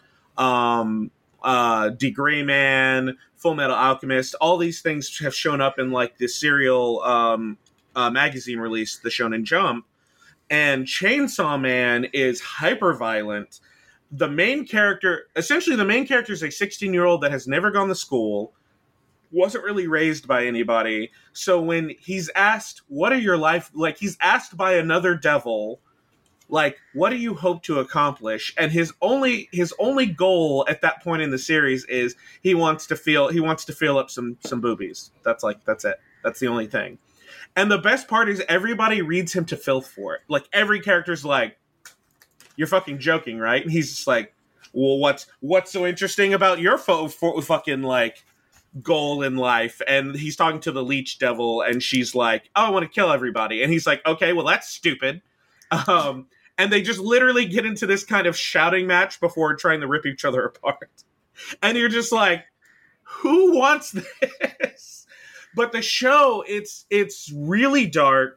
D. Gray Man, Full Metal Alchemist. All these things have shown up in like the serial magazine release, the Shonen Jump. And Chainsaw Man is hyper violent. The main character is a 16-year-old that has never gone to school, wasn't really raised by anybody. So when he's asked, what are your life, like he's asked by another devil, like, what do you hope to accomplish? And his only goal at that point in the series is he wants to feel up some boobies. That's it. That's the only thing. And the best part is everybody reads him to filth for it. Like, every character's like, you're fucking joking, right? And he's just like, well, what's so interesting about your fucking, like, goal in life? And he's talking to the leech devil, and she's like, oh, I want to kill everybody. And he's like, okay, well, that's stupid. And they just literally get into this kind of shouting match before trying to rip each other apart. And you're just like, who wants this? But the show, it's really dark.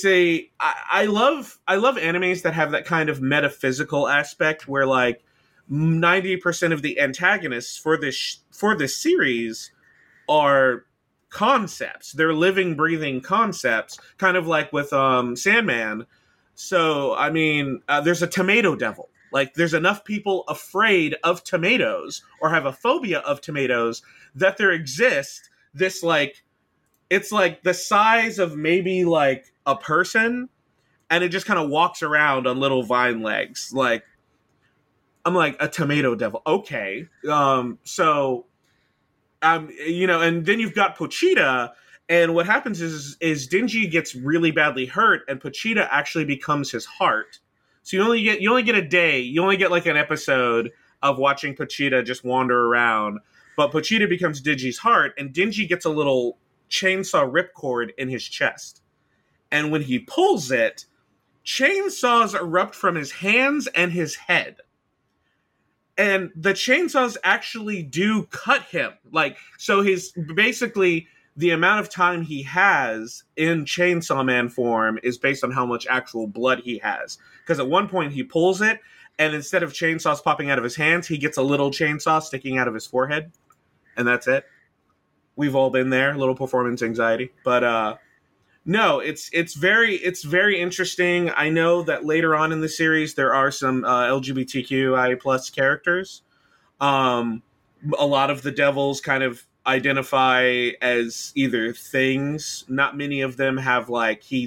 I love animes that have that kind of metaphysical aspect where, like, 90% of the antagonists for this series are concepts. They're living, breathing concepts, kind of like with Sandman. So, I mean, there's a tomato devil. Like, there's enough people afraid of tomatoes or have a phobia of tomatoes that there exists this, like, it's like the size of maybe like a person, and it just kind of walks around on little vine legs. Like, I'm like, a tomato devil. Okay. And then you've got Pochita, and what happens is Denji gets really badly hurt, and Pochita actually becomes his heart. So you only get a day. You only get like an episode of watching Pochita just wander around. But Pochita becomes Denji's heart, and Denji gets a little chainsaw ripcord in his chest. And when he pulls it, chainsaws erupt from his hands and his head. And the chainsaws actually do cut him. Like, so basically the amount of time he has in Chainsaw Man form is based on how much actual blood he has. Because at one point he pulls it, and instead of chainsaws popping out of his hands, he gets a little chainsaw sticking out of his forehead. And that's it. We've all been there, a little performance anxiety. But no, it's very interesting. I know that later on in the series there are some LGBTQI plus characters. A lot of the devils kind of identify as either things. Not many of them have like he,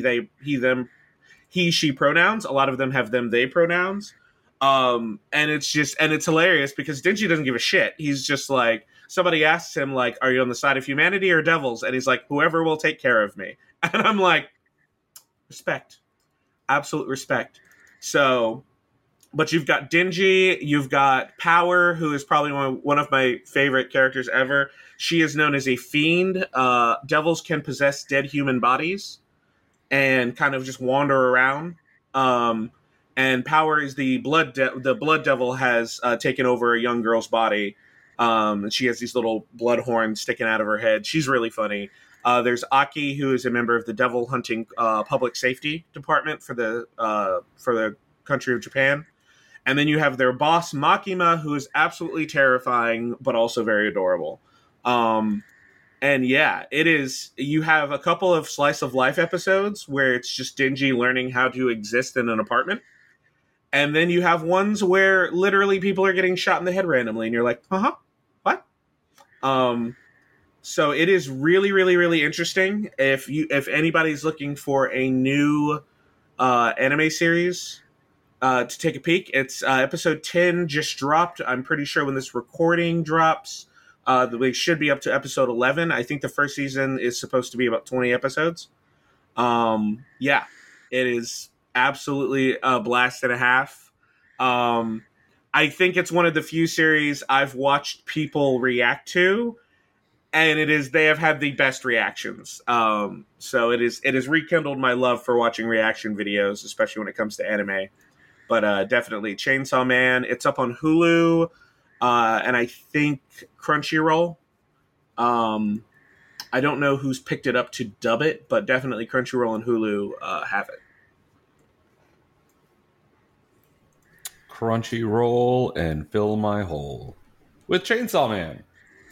she pronouns. A lot of them have them, they pronouns. And it's hilarious because Denji doesn't give a shit. He's just like, somebody asks him, like, are you on the side of humanity or devils? And he's like, whoever will take care of me. And I'm like, respect. Absolute respect. So, but you've got Denji, you've got Power, who is probably one of my favorite characters ever. She is known as a fiend. Devils can possess dead human bodies and kind of just wander around. And Power is the blood devil has taken over a young girl's body. And she has these little blood horns sticking out of her head. She's really funny. There's Aki, who is a member of the devil hunting public safety department for the country of Japan. And then you have their boss, Makima, who is absolutely terrifying, but also very adorable. And yeah, it is. You have a couple of slice of life episodes where it's just Denji learning how to exist in an apartment. And then you have ones where literally people are getting shot in the head randomly, and you're like, what? So it is really, really, really interesting. If anybody's looking for a new anime series to take a peek, it's episode 10 just dropped. I'm pretty sure when this recording drops, we should be up to episode 11. I think the first season is supposed to be about 20 episodes. Yeah, it is absolutely a blast and a half. I think it's one of the few series I've watched people react to, and they have had the best reactions. So it has rekindled my love for watching reaction videos, especially when it comes to anime. But definitely Chainsaw Man. It's up on Hulu, and I think Crunchyroll. I don't know who's picked it up to dub it, but definitely Crunchyroll and Hulu have it. Crunchyroll and fill my hole with Chainsaw Man.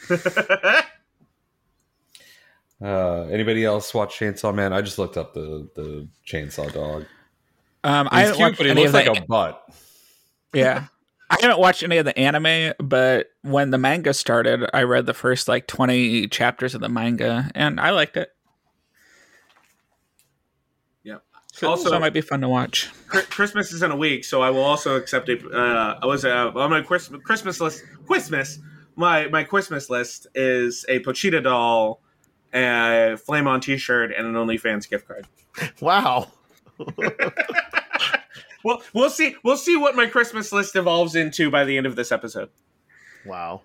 Anybody else watch Chainsaw Man? I just looked up the Chainsaw Dog. I haven't watched any of a butt. Yeah, I haven't watched any of the anime, but when the manga started, I read the first 20 chapters of the manga, and I liked it. So it might be fun to watch. Christmas is in a week, so I will also accept on my Christmas list. My Christmas list is a Pochita doll, a Flame On T-shirt, and an OnlyFans gift card. Wow. Well, we'll see. We'll see what my Christmas list evolves into by the end of this episode. Wow.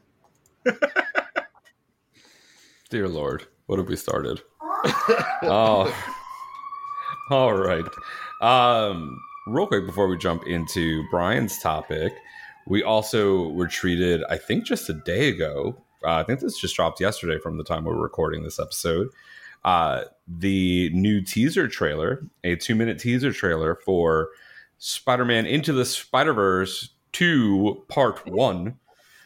Dear Lord, what have we started? Oh. All right. Real quick before we jump into Brian's topic, we also were treated, I think just a day ago, I think this just dropped yesterday from the time we were recording this episode, the new teaser trailer, a 2-minute teaser trailer for Spider-Man Into the Spider-Verse 2 Part 1.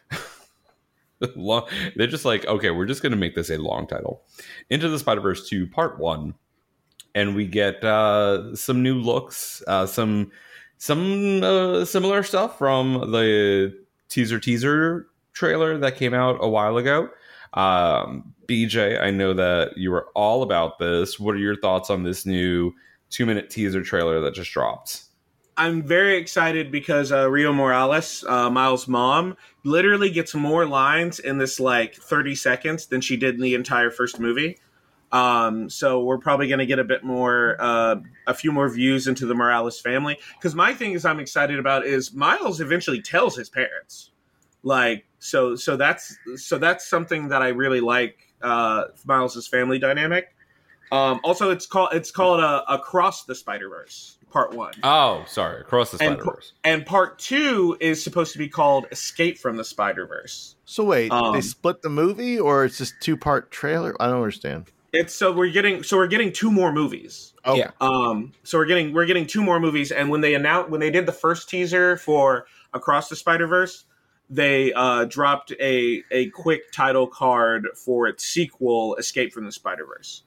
They're just like, okay, we're just going to make this a long title. Into the Spider-Verse 2 Part 1. And we get some new looks, some similar stuff from the teaser trailer that came out a while ago. BJ, I know that you were all about this. What are your thoughts on this new 2-minute teaser trailer that just dropped? I'm very excited because Rio Morales, Miles' mom, literally gets more lines in this like 30 seconds than she did in the entire first movie. So we're probably going to get a bit more, a few more views into the Morales family. Because my thing is I'm excited about is Miles eventually tells his parents. Like, so that's something that I really like, Miles's family dynamic. Also, it's called Across the Spider-Verse Part 1. Oh, sorry, Across the Spider-Verse. And Part 2 is supposed to be called Escape from the Spider-Verse. So wait, they split the movie, or it's just 2-part trailer? I don't understand. We're getting 2 more movies. Oh, Yeah. So we're getting 2 more movies, and when they did the first teaser for Across the Spider-Verse, they dropped a quick title card for its sequel, Escape from the Spider-Verse.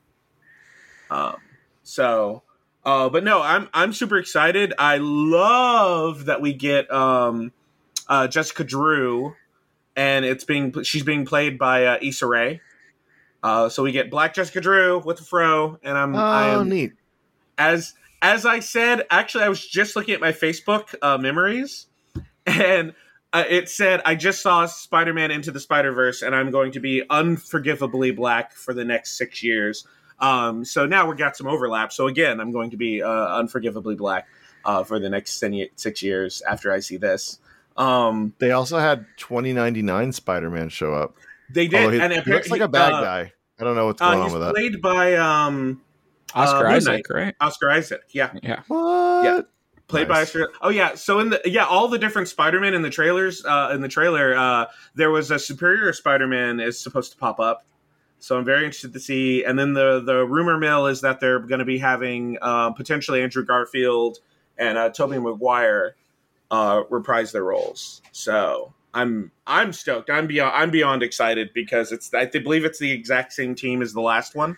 But no, I'm super excited. I love that we get Jessica Drew, and she's being played by Issa Rae. So we get Black Jessica Drew with the fro, and I am neat. As I said, actually, I was just looking at my Facebook memories, and it said I just saw Spider-Man Into the Spider-Verse, and I'm going to be unforgivably black for the next 6 years. So now we got some overlap. So again, I'm going to be unforgivably black for the next 6 years after I see this. They also had 2099 Spider-Man show up. They did, and he looks like a bad guy. I don't know what's going on with that. He's played by Oscar Isaac, right? Oscar Isaac, yeah. What? Yeah. Played by Nice. Oscar. Oh yeah. So all the different Spider-Man in the trailers, there was a Superior Spider-Man is supposed to pop up. So I'm very interested to see. And then the rumor mill is that they're going to be having potentially Andrew Garfield and Tobey Maguire reprise their roles. So I'm stoked. I'm beyond excited because I believe it's the exact same team as the last one.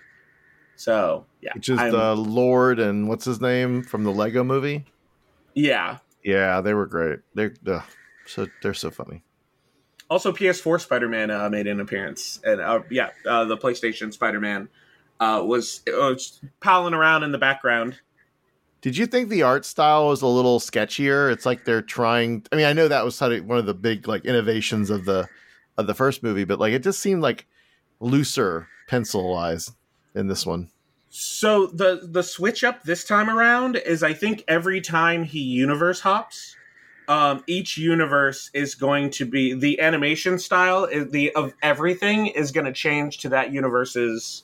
So yeah, Which is the Lord and what's his name from the Lego movie? Yeah. Yeah, they were great. They're so funny. Also, PS4 Spider-Man made an appearance, and the PlayStation Spider-Man was palling around in the background. Did you think the art style was a little sketchier? It's like they're trying. I mean, I know that was one of the big like innovations of the first movie, but like it just seemed like looser pencil wise in this one. So the switch up this time around is I think every time he universe hops, each universe is going to be the animation style of everything is going to change to that universe's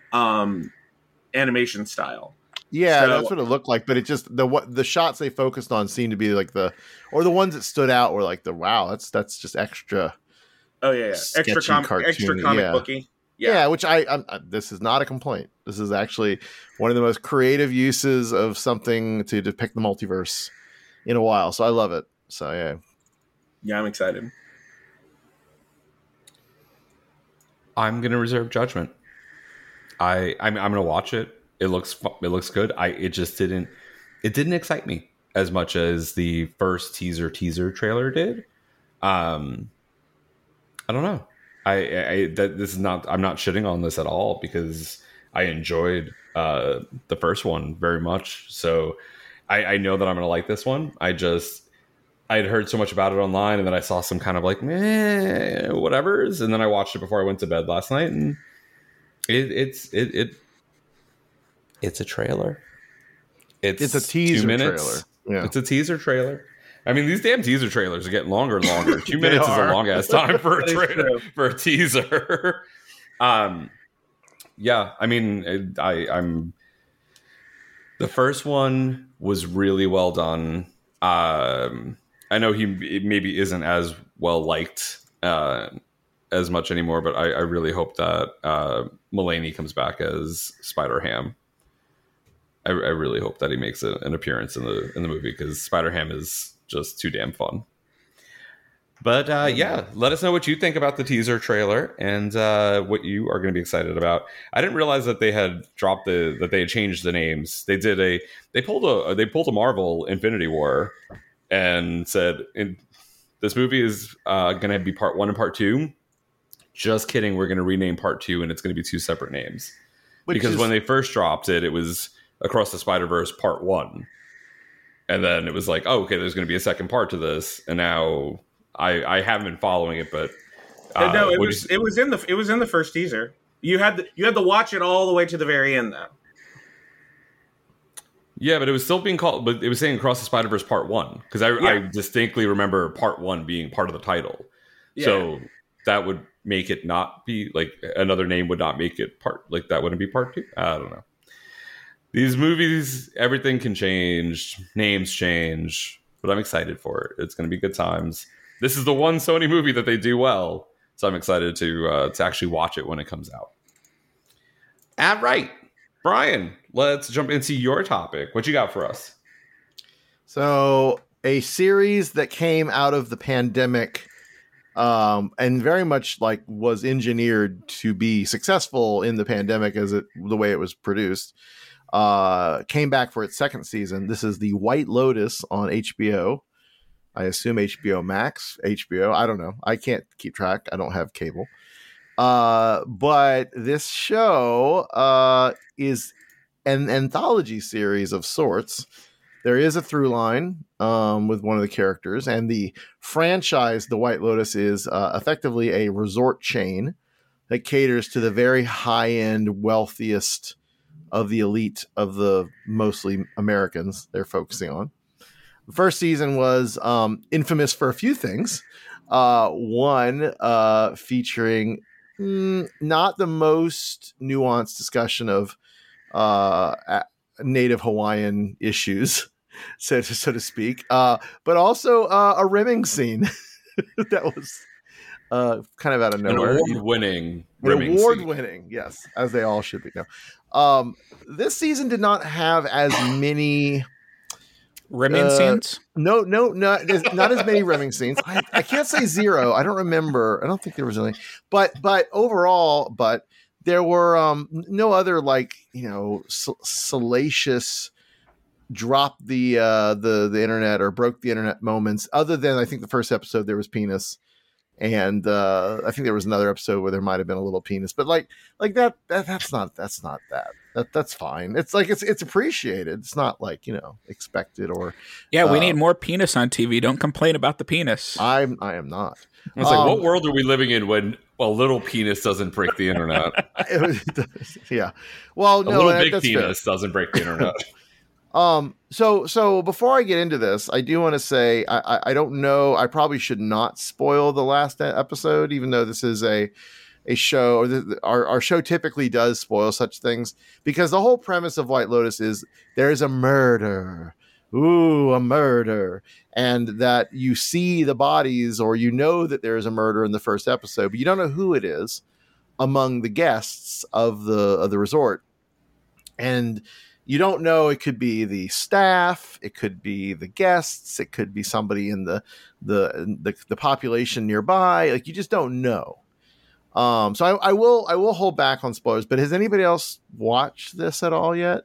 animation style. Yeah, that's what it looked like. But it just the shots they focused on seemed to be like the ones that stood out were like that's just extra. Oh yeah, extra comic booky. Yeah, which I this is not a complaint. This is actually one of the most creative uses of something to depict the multiverse in a while. So I love it. So yeah, I'm excited. I'm gonna reserve judgment. I'm gonna watch it. It looks good. It didn't excite me as much as the first teaser trailer did. I don't know. I'm not shitting on this at all because I enjoyed the first one very much. So I know that I'm gonna like this one. I had heard so much about it online, and then I saw some kind of like whatever's, and then I watched it before I went to bed last night, and it's a trailer. It's a teaser 2 minutes. trailer. Yeah. It's a teaser trailer. I mean, these damn teaser trailers are getting longer and longer. 2 minutes is a long ass time for a trailer for a teaser. Yeah, I mean, I'm. The first one was really well done. I know he maybe isn't as well liked as much anymore, but I really hope that Mulaney comes back as Spider-Ham. I really hope that he makes an appearance in the movie because Spider-Ham is just too damn fun. But yeah, let us know what you think about the teaser trailer and what you are going to be excited about. I didn't realize that they had dropped that they had changed the names. They pulled a Marvel Infinity War and said this movie is going to be part 1 and part 2. Just kidding, we're going to rename part 2 and it's going to be 2 separate names. Because when they first dropped it, it was Across the Spider-Verse part 1, and then it was like, oh, okay, there's going to be a second part to this, and now. I haven't been following it, but no, it was in the first teaser. You had to watch it all the way to the very end, though. Yeah, but it was still being called. But it was saying Across the Spider-Verse Part 1 because I distinctly remember Part 1 being part of the title. Yeah. So that would make it not be like another name would not make it part like that wouldn't be Part 2. I don't know. These movies, everything can change, names change, but I'm excited for it. It's going to be good times. This is the one Sony movie that they do well, so I'm excited to actually watch it when it comes out. All right, Brian, let's jump into your topic. What you got for us? So, a series that came out of the pandemic, and very much like was engineered to be successful in the pandemic the way it was produced, came back for its second season. This is The White Lotus on HBO. I assume HBO Max, HBO. I don't know. I can't keep track. I don't have cable. But this show is an anthology series of sorts. There is a through line with one of the characters, and the franchise, The White Lotus, is effectively a resort chain that caters to the very high-end, wealthiest of the elite of the mostly Americans they're focusing on. The first season was infamous for a few things. One featuring not the most nuanced discussion of Native Hawaiian issues, so to speak, but also a rimming scene that was kind of out of nowhere. Award-winning, yes, as they all should be. No, this season did not have as many. Rimming scenes? No, not as many rimming scenes. I can't say zero. I don't remember. I don't think there was any. But overall, there were no other salacious drop the internet or broke the internet moments. Other than I think the first episode there was penis, and I think there was another episode where there might have been a little penis. But like that's not that. That's fine. It's like it's appreciated. It's not like expected or. Yeah, we need more penis on TV. Don't complain about the penis. I am not. It's like, what world are we living in when a little penis doesn't break the internet? Yeah. Well, no, a little big penis doesn't break the internet. So before I get into this, I do want to say I don't know. I probably should not spoil the last episode, even though this is a show. Our show typically does spoil such things because the whole premise of White Lotus is there's a murder. Ooh, a murder. And that you see the bodies or that there is a murder in the first episode, but you don't know who it is among the guests of the resort. And you don't know, it could be the staff, it could be the guests, it could be somebody in the population nearby. Like, you just don't know. So I will hold back on spoilers, but has anybody else watched this at all yet?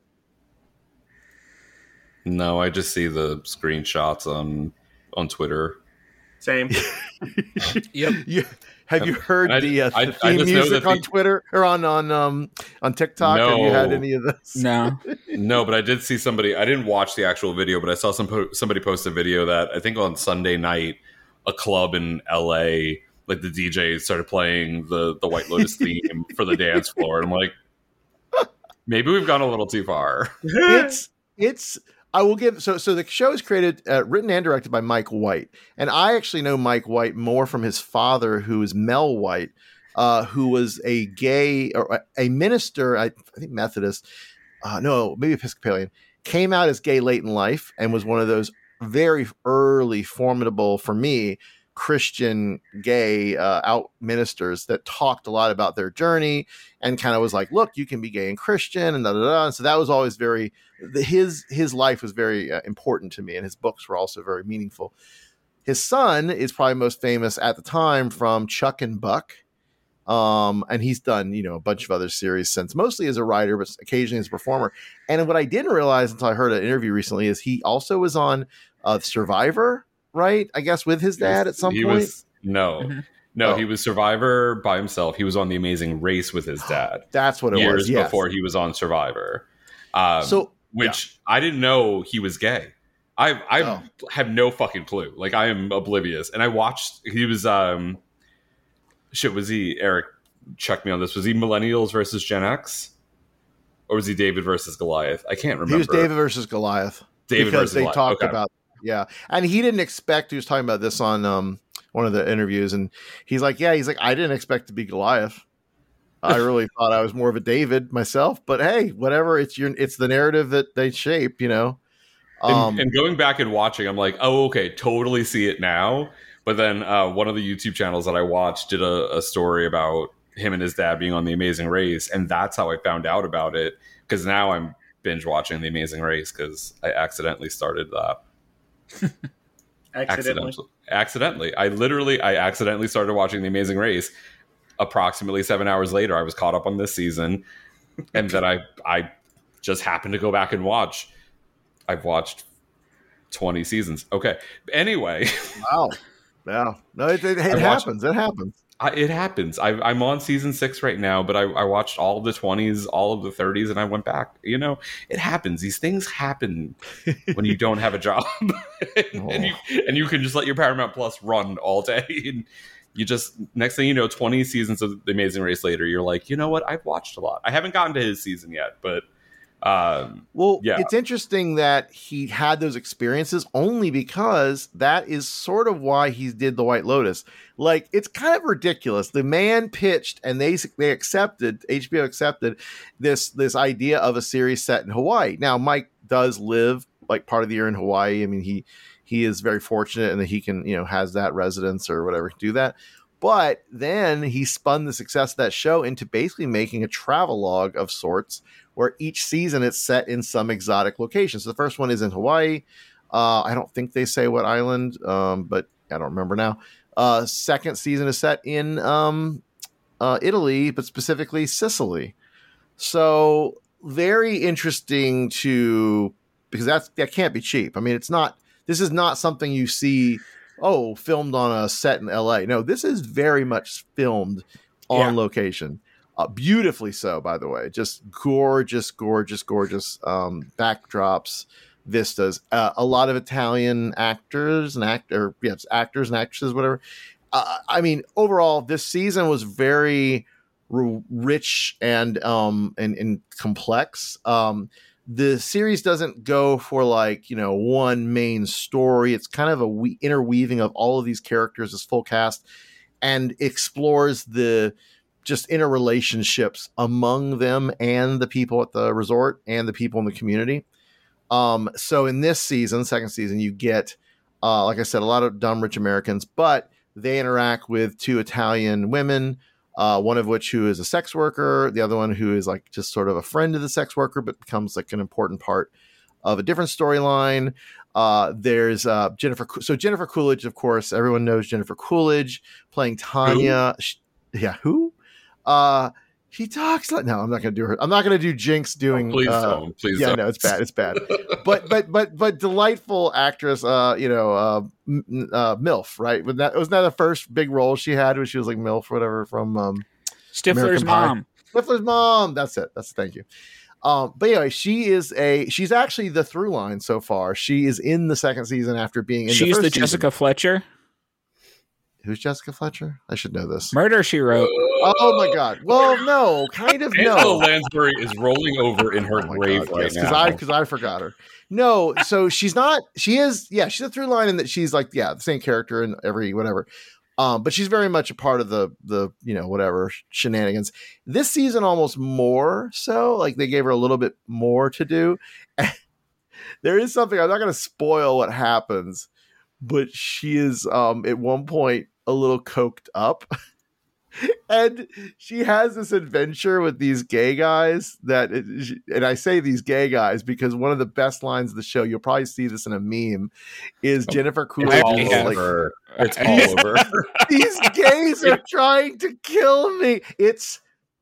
No, I just see the screenshots on Twitter. Same. Yep. Have you heard the theme music on Twitter or on TikTok? No. Have you had any of this? No, but I did see somebody. I didn't watch the actual video, but I saw somebody post a video that I think on Sunday night, a club in LA, like the DJ started playing the White Lotus theme for the dance floor, and I'm like, maybe we've gone a little too far. It's. I will give so the show is created, written and directed by Mike White, and I actually know Mike White more from his father, who is Mel White, who was a gay or a minister, I think Methodist, no, maybe Episcopalian, came out as gay late in life and was one of those very early, formidable for me, Christian gay out ministers that talked a lot about their journey and kind of was like, look, you can be gay and Christian and da da da. And so that was always his life was very important to me, and his books were also very meaningful. His son is probably most famous at the time from Chuck and Buck. And he's done, a bunch of other series since, mostly as a writer, but occasionally as a performer. And what I didn't realize until I heard an interview recently is he also was on Survivor, right? I guess with his dad at some point. He was Survivor by himself. He was on The Amazing Race with his dad. That's what it was. Years before he was on Survivor. I didn't know he was gay. I have no fucking clue. Like, I am oblivious. And I watched, he was, was he, Eric, check me on this. Was he Millennials versus Gen X? Or was he David versus Goliath? I can't remember. He was David versus Goliath. Because they talked about, and he didn't expect, he was talking about this on one of the interviews, and he's like, I didn't expect to be Goliath. I really thought I was more of a David myself, but hey, whatever. It's the narrative that they shape, And going back and watching, I'm like, oh, okay, totally see it now. But then one of the YouTube channels that I watched did a story about him and his dad being on The Amazing Race, and that's how I found out about it, because now I'm binge watching The Amazing Race because I accidentally started that. Accidentally. I accidentally started watching The Amazing Race. Approximately 7 hours later, I was caught up on this season, and then I just happened to go back and watch. I've watched 20 seasons. Okay. Anyway. Wow. Yeah. No, it happens. It happens. It happens. I'm on season 6 right now, but I watched all of the 20s, all of the 30s, and I went back. It happens. These things happen when you don't have a job. and you can just let your Paramount Plus run all day. And you just, next thing you know, 20 seasons of The Amazing Race later, you're like, you know what? I've watched a lot. I haven't gotten to his season yet, but it's interesting that he had those experiences only because that is sort of why he did The White Lotus. Like, it's kind of ridiculous. The man pitched and they accepted, HBO accepted this idea of a series set in Hawaii. Now, Mike does live like part of the year in Hawaii. I mean, he is very fortunate in that he can, has that residence or whatever to do that. But then he spun the success of that show into basically making a travelogue of sorts, where each season it's set in some exotic location. So the first one is in Hawaii. I don't think they say what island, but I don't remember now. Second season is set in Italy, but specifically Sicily. So very interesting because that can't be cheap. I mean, this is not something you see, filmed on a set in LA. No, this is very much filmed on location. Beautifully so, by the way. Just gorgeous backdrops, vistas. A lot of Italian actors and actors and actresses, whatever. I mean, overall, this season was very rich and complex. The series doesn't go for one main story. It's kind of a interweaving of all of these characters, this full cast, and explores the just interrelationships among them and the people at the resort and the people in the community. So in this season, second season, you get, like I said, a lot of dumb rich Americans, but they interact with 2 Italian women, one of which who is a sex worker, the other one who is like just sort of a friend of the sex worker, but becomes like an important part of a different storyline. There's Jennifer. So Jennifer Coolidge, of course, everyone knows Jennifer Coolidge playing Tanya. Who? She talks like, no, I'm not going to do her. I'm not going to do Jinx doing. Please don't. Please don't. No, it's bad. It's bad. but delightful actress. MILF, right? Wasn't that the first big role she had when she was like MILF, whatever, from Stifler's mom. Stifler's mom. That's it. Thank you. But anyway, she's actually the through line so far. She is in the second season after being in She's the the first Jessica season. Fletcher. Who's Jessica Fletcher? I should know this. Murder, She Wrote. Oh my God. Well, no, kind of no. Angela Lansbury is rolling over in her grave right now. Because I forgot her. No, so she's not. She is. Yeah, she's a through line in that she's like, the same character in every whatever. But she's very much a part of the whatever shenanigans. This season almost more so. Like they gave her a little bit more to do. There is something, I'm not going to spoil what happens, but she is at one point a little coked up. And she has this adventure with these gay guys and I say these gay guys because one of the best lines of the show, you'll probably see this in a meme, is Jennifer Coolidge. It's all over. These gays are trying to kill me. It's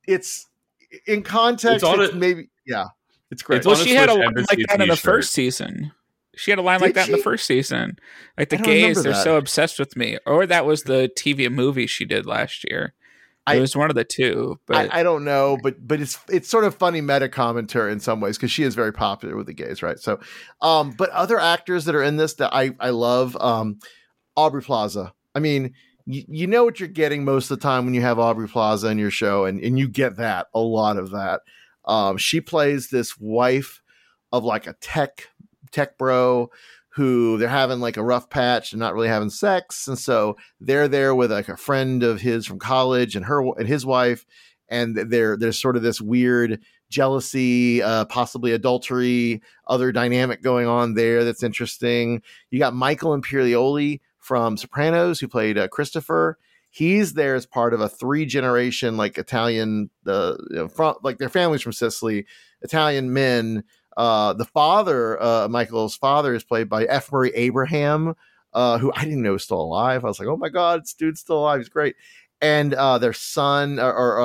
in context. It's maybe, yeah, it's great. Well, she had a line like that in the first season. She had a line like that in the first season. Like, the gays are so obsessed with me. Or that was the TV movie she did last year. It was one of the two. But I don't know, but it's sort of funny meta commentary in some ways because she is very popular with the gays, right? So, but other actors that are in this that I love, Aubrey Plaza. I mean, you know what you're getting most of the time when you have Aubrey Plaza in your show, and you get that, a lot of that. She plays this wife of like a tech bro who they're having like a rough patch and not really having sex. And so they're there with like a friend of his from college and his wife. And there's sort of this weird jealousy, possibly adultery, other dynamic going on there. That's interesting. You got Michael Imperioli from Sopranos who played Christopher. He's there as part of a 3-generation, like Italian, like their family's from Sicily, Italian men. The father, Michael's father, is played by F. Murray Abraham, who I didn't know was still alive. I was like, oh my God, this dude's still alive. He's great. And their son,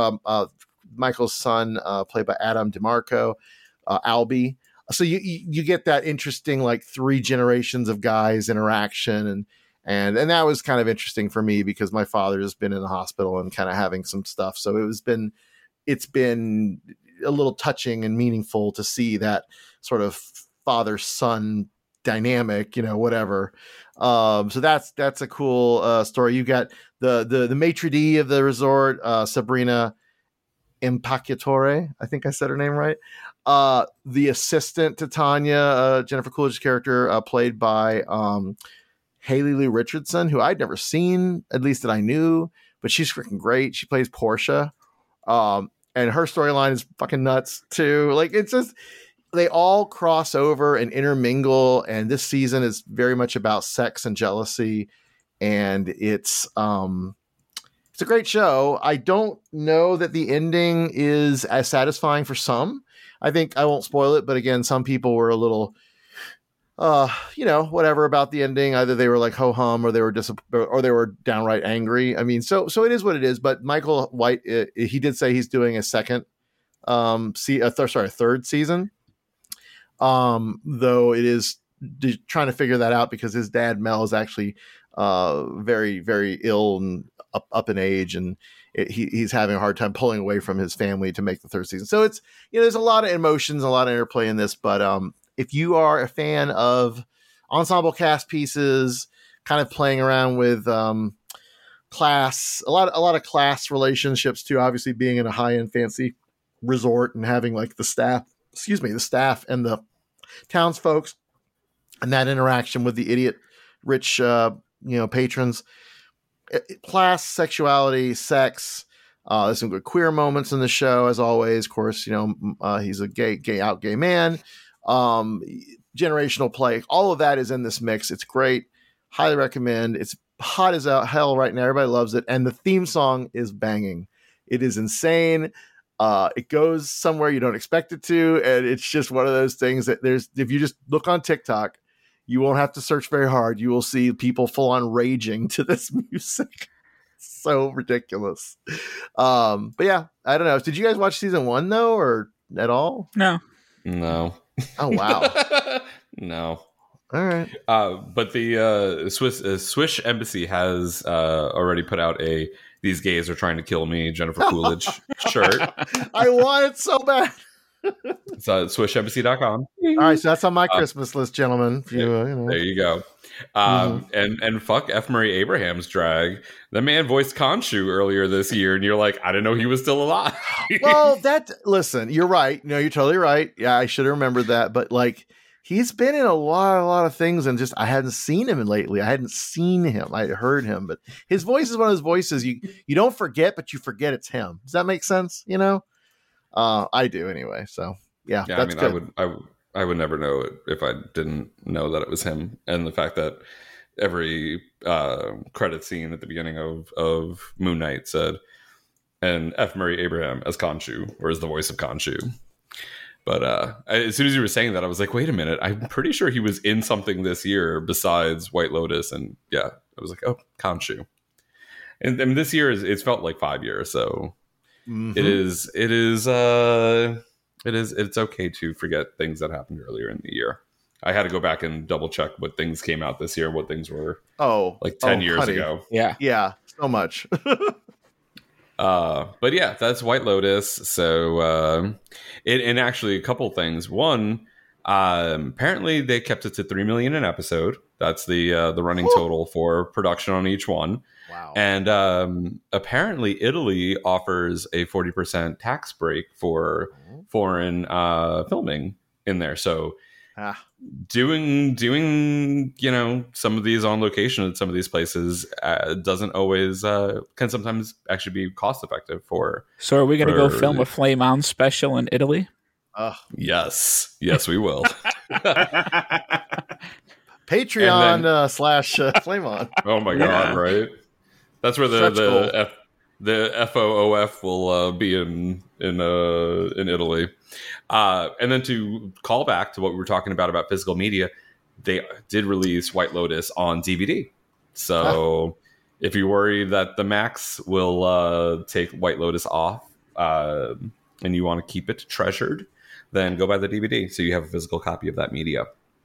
Michael's son, played by Adam DeMarco, Albie. So you get that interesting, like, 3 generations of guys interaction. And that was kind of interesting for me because my father has been in the hospital and kind of having some stuff. So it's been a little touching and meaningful to see that sort of father-son dynamic, whatever. So that's a cool story. You got the maitre d' of the resort, Sabrina Impacatore. I think I said her name right. The assistant to Tanya, Jennifer Coolidge's character, played by Haley Lou Richardson, who I'd never seen, at least that I knew, but she's freaking great. She plays Portia. And her storyline is fucking nuts too. Like, it's just, they all cross over and intermingle. And this season is very much about sex and jealousy. And it's a great show. I don't know that the ending is as satisfying for some. I think I won't spoil it, but again, some people were a little, whatever about the ending. Either they were like ho hum, or they were downright angry. I mean, so it is what it is. But Michael White, he did say he's doing a third season. Though it is trying to figure that out because his dad Mel is actually very, very ill and up in age, and he's having a hard time pulling away from his family to make the third season. So it's, there's a lot of emotions, a lot of interplay in this, but if you are a fan of ensemble cast pieces, kind of playing around with class, a lot of class relationships too, obviously being in a high-end fancy resort and having like the staff and the townsfolk and that interaction with the idiot rich patrons, class, sexuality, sex. There's some good queer moments in the show, as always. Of course, he's a gay man. Generational play, all of that is in this mix. It's great. Highly recommend. It's hot as hell right now. Everybody loves it. And the theme song is banging. It is insane. It goes somewhere you don't expect it to. And it's just one of those things that if you just look on TikTok, you won't have to search very hard. You will see people full on raging to this music. So ridiculous. But yeah, I don't know. Did you guys watch season 1 though, or at all? No. Oh wow. No. All right. But the Swiss Embassy has already put out "These Gays Are Trying to Kill Me" Jennifer Coolidge shirt. I want it so bad. It's SwissEmbassy.com. All right, so that's on my Christmas list, gentlemen. There you go. And fuck F. Murray Abraham's drag. The man voiced Khonshu earlier this year, and you're like, I didn't know he was still alive. Well, listen, you're right. No, you're totally right. Yeah, I should have remembered that. But like, he's been in a lot of things, and just I hadn't seen him lately. I hadn't seen him. I heard him, but his voice is one of those voices you don't forget, but you forget it's him. Does that make sense? I do anyway. So yeah, that's good. I would never know it if I didn't know that it was him, and the fact that credit scene at the beginning of Moon Knight said, and F. Murray Abraham as Khonshu, or as the voice of Khonshu. But as soon as you were saying that, I was like, wait a minute, I'm pretty sure he was in something this year besides White Lotus. And yeah, I was like, oh, Khonshu. And this year it's felt like 5 years, so it's okay to forget things that happened earlier in the year. I had to go back and double check what things came out this year, what things were 10 years ago. Yeah, so much. But yeah, that's White Lotus. So and actually a couple things. One, apparently they kept it to $3 million an episode. That's the running total for production on each one. Wow. And apparently Italy offers a 40% tax break for foreign filming in there. So doing some of these on location at some of these places doesn't always can sometimes actually be cost effective for. So are we going to go film a Flame On special in Italy? Yes, we will. Patreon / Flame On. Oh my god! Right, that's where the FOOF will be in Italy. And then to call back to what we were talking about physical media, they did release White Lotus on DVD. So if you worry that the Max will take White Lotus off and you want to keep it treasured, then go buy the DVD so you have a physical copy of that media.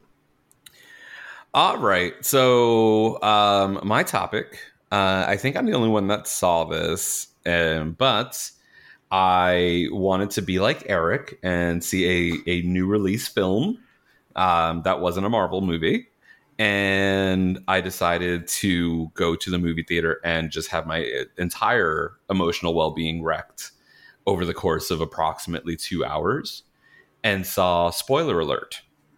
All right. So my topic, I think I'm the only one that saw this, but I wanted to be like Eric and see a new release film that wasn't a Marvel movie. And I decided to go to the movie theater and just have my entire emotional well-being wrecked over the course of approximately 2 hours, and saw Spoiler Alert.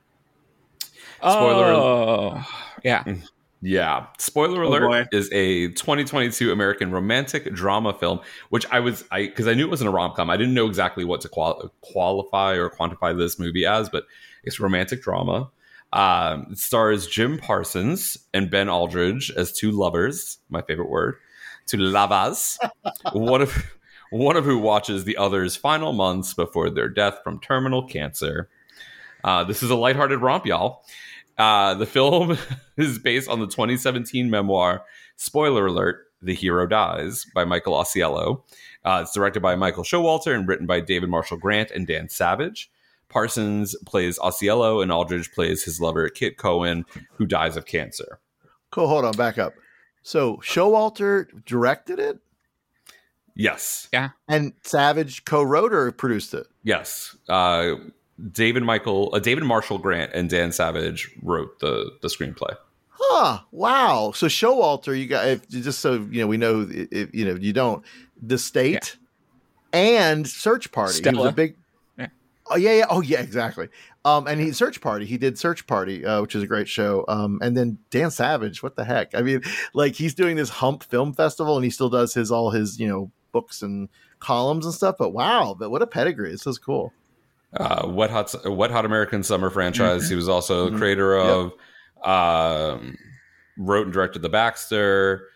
Yeah. Spoiler alert is a 2022 American romantic drama film, which because I knew it wasn't a rom-com. I didn't know exactly what to qualify or quantify this movie as, but it's romantic drama. It stars Jim Parsons and Ben Aldridge as two lovers. My favorite word. Two lovers. one of who watches the other's final months before their death from terminal cancer. This is a lighthearted romp, y'all. The film is based on the 2017 memoir, Spoiler Alert, The Hero Dies, by Michael Ausiello. It's directed by Michael Showalter and written by David Marshall Grant and Dan Savage. Parsons plays Ausiello and Aldridge plays his lover, Kit Cohen, who dies of cancer. Cool, hold on, back up. So Showalter directed it? Yes. Yeah. And Savage co-wrote or produced it? Yes. David Marshall Grant and Dan Savage wrote the screenplay. Huh. Wow. So Showalter, you got, just so we know, if you don't, The State and Search Party. Stella. He was a big. Yeah. Oh yeah. Oh yeah. Exactly. And Search Party. He did Search Party, which is a great show. And then Dan Savage. What the heck? I mean, like, he's doing this Hump Film Festival, and he still does all his books and columns and stuff. But wow, what a pedigree! This is cool. Wet Hot American Summer franchise. Mm-hmm. He was also the creator of, wrote and directed The Baxter.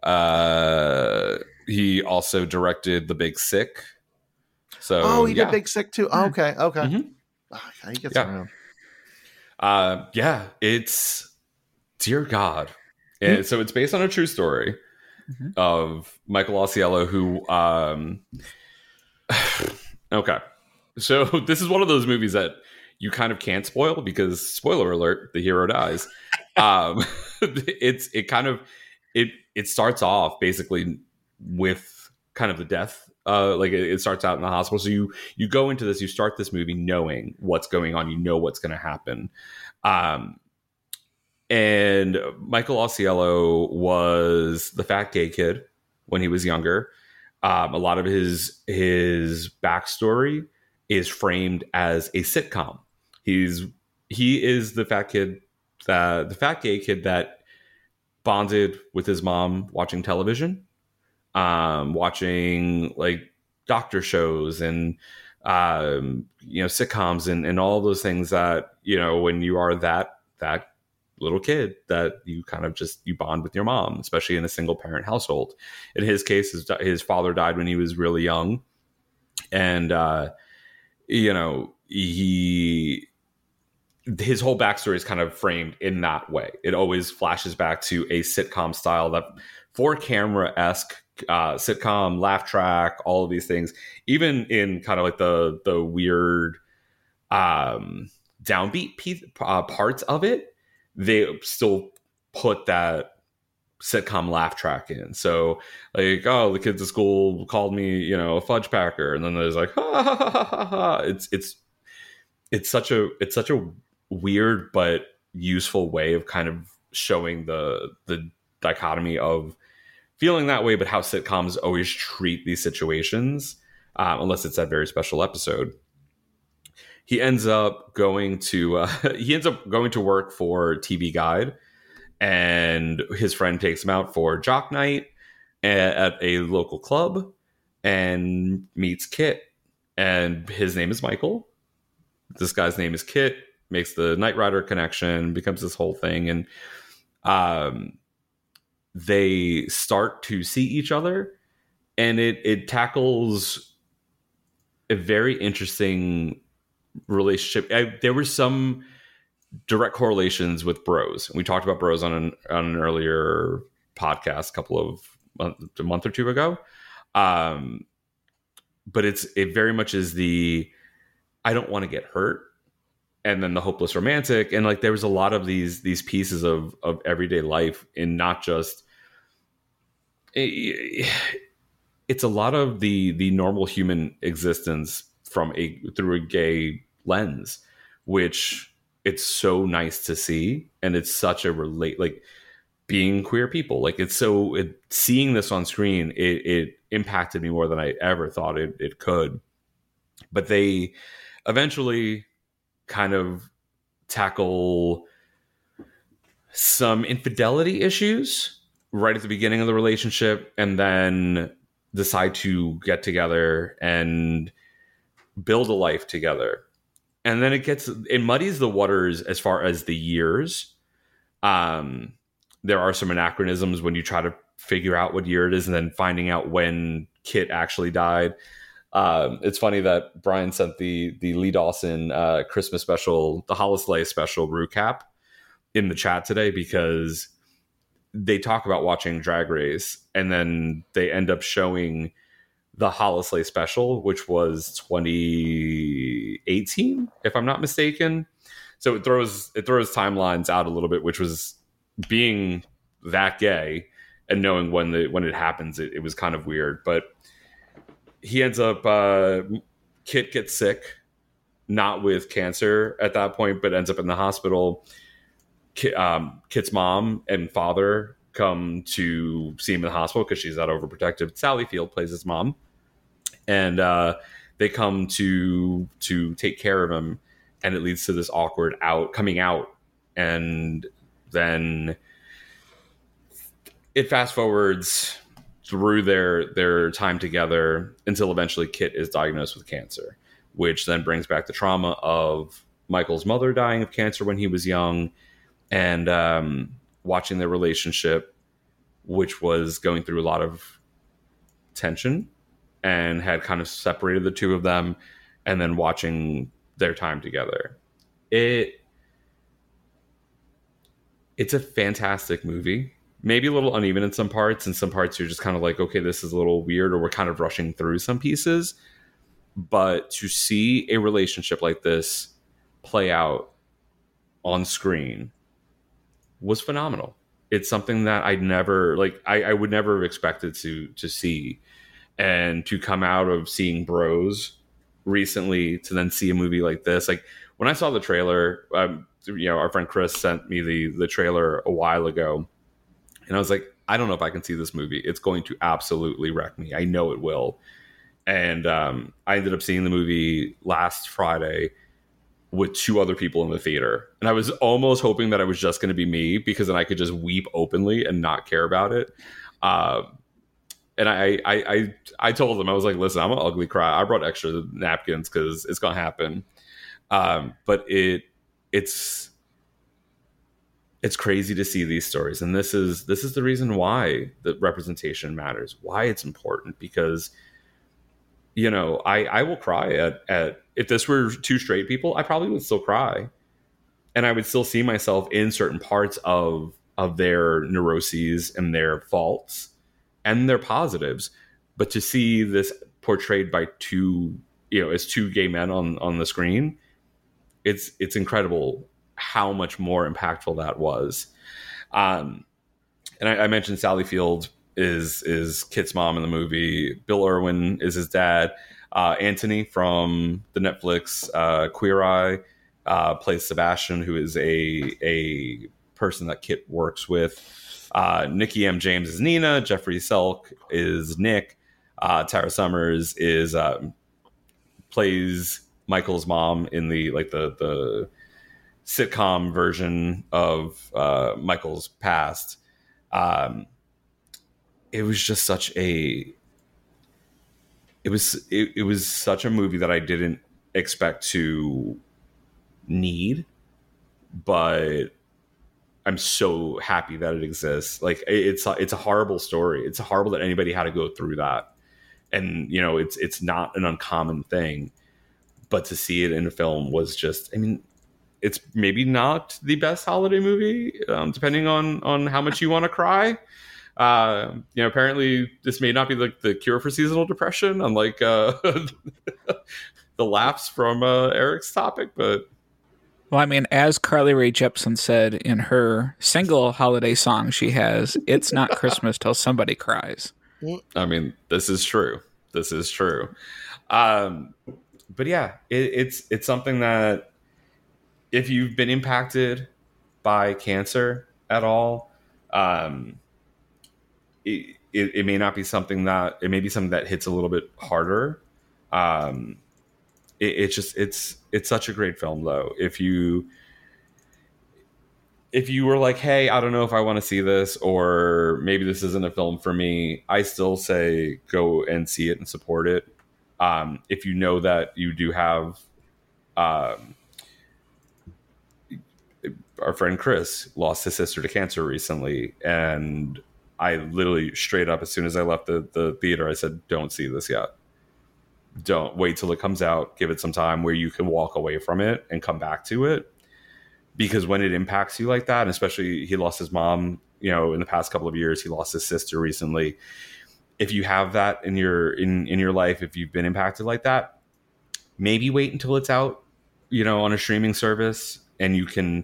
He also directed The Big Sick. So he did Big Sick too. Oh, okay. Mm-hmm. He gets around. It's dear God. And so it's based on a true story of Michael Ausiello, who okay. So this is one of those movies that you kind of can't spoil because, spoiler alert, the hero dies. It starts off basically with kind of the death. It starts out in the hospital. So you go into this, you start this movie knowing what's going on, what's going to happen. And Michael Ausiello was the fat gay kid when he was younger. A lot of his backstory is framed as a sitcom. He is the fat gay kid that bonded with his mom watching television, watching like doctor shows and sitcoms and all those things that when you are that little kid that you kind of just you bond with your mom, especially in a single parent household. In his case, his father died when he was really young, and his whole backstory is kind of framed in that way. It always flashes back to a sitcom style, that 4-camera-esque sitcom, laugh track, all of these things. Even in kind of like the weird downbeat parts of it, they still put that sitcom laugh track in. So like, oh, the kids at school called me, a fudge packer, and then there's like, ha ha ha ha ha. It's such a weird but useful way of kind of showing the dichotomy of feeling that way, but how sitcoms always treat these situations, unless it's that very special episode. He ends up going to work for TV Guide, and his friend takes him out for jock night at a local club and meets Kit, and his name is Michael. This guy's name is Kit, makes the Knight Rider connection, becomes this whole thing, and they start to see each other, and it tackles a very interesting relationship. There were some direct correlations with Bros. We talked about Bros on an earlier podcast a month or two ago. But it very much is the I don't want to get hurt, and then the hopeless romantic, and like there was a lot of these pieces of everyday life, in not just it's a lot of the normal human existence through a gay lens, which it's so nice to see, and it's such a like being queer people, like seeing this on screen, it impacted me more than I ever thought it could. But they eventually kind of tackle some infidelity issues right at the beginning of the relationship, and then decide to get together and build a life together. And then it muddies the waters as far as the years. There are some anachronisms when you try to figure out what year it is, and then finding out when Kit actually died. It's funny that Brian sent the Lee Dawson Christmas special, the Holiday special recap in the chat today, because they talk about watching Drag Race, and then they end up showing the Holiday special, which was 2018, if I'm not mistaken. So it throws timelines out a little bit, which was being that gay and knowing when it happens, it was kind of weird. But he ends up Kit gets sick, not with cancer at that point, but ends up in the hospital. Kit's mom and father come to see him in the hospital because she's that overprotective. Sally Field plays his mom, and they come to take care of him, and it leads to this awkward coming out, and then it fast forwards through their time together until eventually Kit is diagnosed with cancer, which then brings back the trauma of Michael's mother dying of cancer when he was young, and watching their relationship, which was going through a lot of tension and had kind of separated the two of them, and then watching their time together. It's a fantastic movie. Maybe a little uneven in some parts, and some parts you're just kind of like, okay, this is a little weird, or we're kind of rushing through some pieces. But to see a relationship like this play out on screen was phenomenal. It's something that I would never have expected to see. And to come out of seeing Bros recently to then see a movie like this, like when I saw the trailer, our friend Chris sent me the trailer a while ago, and I was like, I don't know if I can see this movie. It's going to absolutely wreck me. I know it will. And I ended up seeing the movie last Friday with 2 other people in the theater. And I was almost hoping that it was just going to be me, because then I could just weep openly and not care about it. And I told them, I was like, listen, I'm an ugly cry. I brought extra napkins because it's going to happen. But it's it's crazy to see these stories. And this is the reason why the representation matters, why it's important, because, you know, I will cry at if this were two straight people, I probably would still cry. And I would still see myself in certain parts of their neuroses and their faults and their positives. But to see this portrayed by two, you know, as two gay men on the screen, it's incredible how much more impactful that was. And I mentioned Sally Field is Kit's mom in the movie. Bill Irwin is his dad. Anthony from the Netflix Queer Eye plays Sebastian, who is a person that Kit works with. Nikki M. James is Nina. Jeffrey Selk is Nick. Tara Summers is plays Michael's mom in the sitcom version of Michael's past. It was just such a it was such a movie that I didn't expect to need, but I'm so happy that it exists. Like, it's a horrible story. It's horrible that anybody had to go through that. And, you know, it's not an uncommon thing, but to see it in a film was just, I mean, it's maybe not the best holiday movie, depending on how much you want to cry. You know, apparently this may not be like the cure for seasonal depression, unlike the laughs from Eric's topic, but. Well, I mean, as Carly Rae Jepsen said in her single holiday song she has, it's not Christmas till somebody cries. I mean, this is true. This is true. But yeah, it's something that if you've been impacted by cancer at all, it may not be something that, it may be something that hits a little bit harder. It's such a great film, though. If you were like, hey, I don't know if I want to see this, or maybe this isn't a film for me, I still say go and see it and support it. If you know that you do have, our friend Chris lost his sister to cancer recently, and I literally straight up, as soon as I left the theater, I said, don't see this yet. Don't wait till it comes out. Give it some time where you can walk away from it and come back to it. Because when it impacts you like that, and especially he lost his mom, you know, in the past couple of years, he lost his sister recently. If you have that in your life, if you've been impacted like that, maybe wait until it's out, you know, on a streaming service, and you can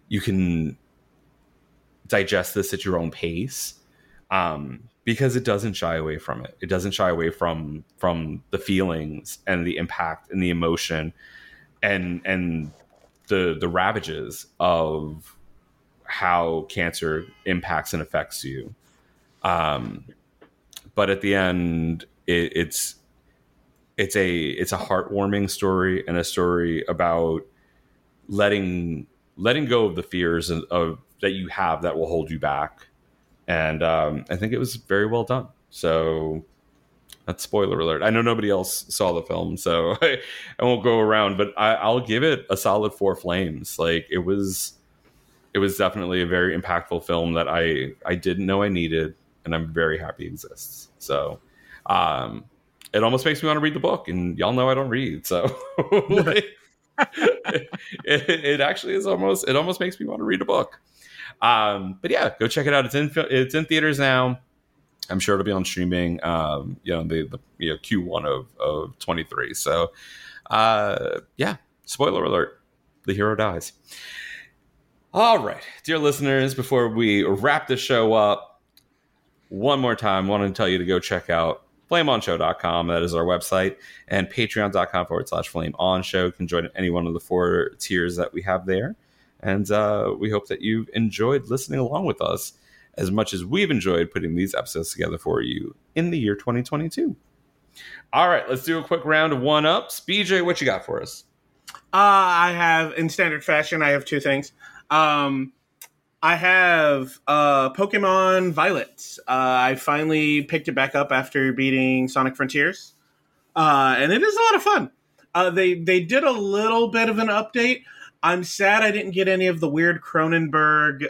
digest this at your own pace. Because it doesn't shy away from it. It doesn't shy away from the feelings and the impact and the emotion and the ravages of how cancer impacts and affects you. But at the end, it's a heartwarming story, and a story about letting go of the fears of that you have that will hold you back. And I think it was very well done. So that's spoiler alert. I know nobody else saw the film, so I won't go around, but I'll give it a solid 4 flames. Like, it was definitely a very impactful film that I didn't know I needed, and I'm very happy it exists. So it almost makes me want to read the book, and y'all know I don't read, so it actually is almost, it almost makes me want to read a book. But yeah, go check it out. It's in theaters now. I'm sure it'll be on streaming, the Q1 of 23. So, yeah, spoiler alert, the hero dies. All right, dear listeners, before we wrap the show up, one more time, wanted to tell you to go check out flameonshow.com. That is our website, and patreon.com/flameonshow. You can join any one of the 4 tiers that we have there. And we hope that you've enjoyed listening along with us as much as we've enjoyed putting these episodes together for you in the year 2022. All right, let's do a quick round of one-ups. BJ, what you got for us? I have, in standard fashion, I have 2 things. I have Pokemon Violet. I finally picked it back up after beating Sonic Frontiers. And it is a lot of fun. They did a little bit of an update. I'm sad I didn't get any of the weird Cronenberg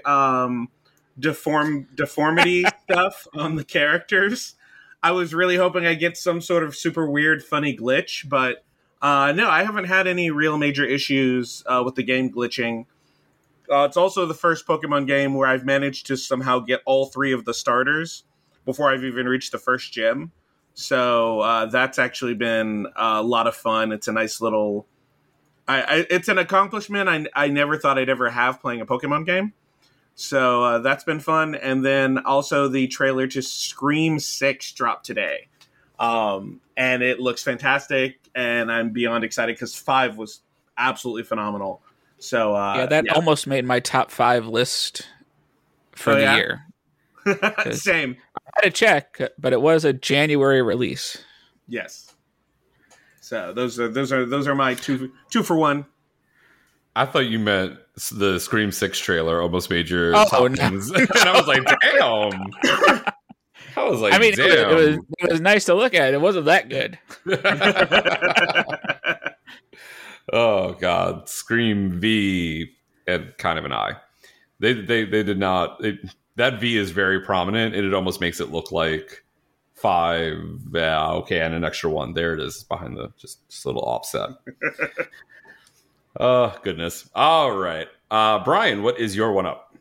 deformity stuff on the characters. I was really hoping I'd get some sort of super weird, funny glitch, but no, I haven't had any real major issues with the game glitching. It's also the first Pokemon game where I've managed to somehow get all 3 of the starters before I've even reached the first gym. So that's actually been a lot of fun. It's a nice little... it's an accomplishment I never thought I'd ever have playing a Pokemon game. So that's been fun. And then also the trailer to Scream 6 dropped today. And it looks fantastic. And I'm beyond excited because 5 was absolutely phenomenal. So that almost made my top 5 list for the year. Same. I had to check, but it was a January release. Yes. So those are my two for one. I thought you meant the Scream 6 trailer almost made your top 10s. And I was like, damn. I was like, damn. It was nice to look at. It wasn't that good. Oh God, Scream V and kind of an I. They did not. That V is very prominent, and it almost makes it look like 5. Yeah, okay, and an extra 1. There it is behind the just a little offset. Oh goodness. All right, Brian, what is your one up?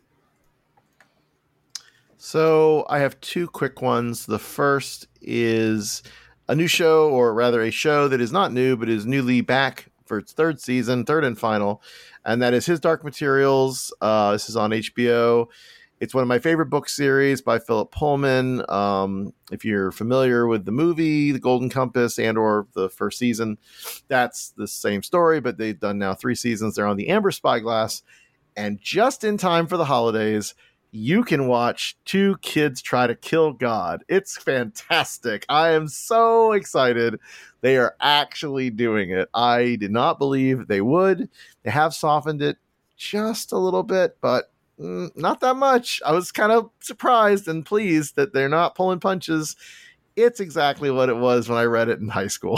So I have 2 quick ones. The first is a new show, or rather a show that is not new, but is newly back for its 3rd season, 3rd and final, and that is His Dark Materials. This is on HBO. It's one of my favorite book series by Philip Pullman. If you're familiar with the movie, The Golden Compass, and or the first season, that's the same story, but they've done now 3 seasons. They're on the Amber Spyglass, and just in time for the holidays, you can watch 2 kids try to kill God. It's fantastic. I am so excited. They are actually doing it. I did not believe they would. They have softened it just a little bit, but not that much. I was kind of surprised and pleased that they're not pulling punches. It's exactly what it was when I read it in high school.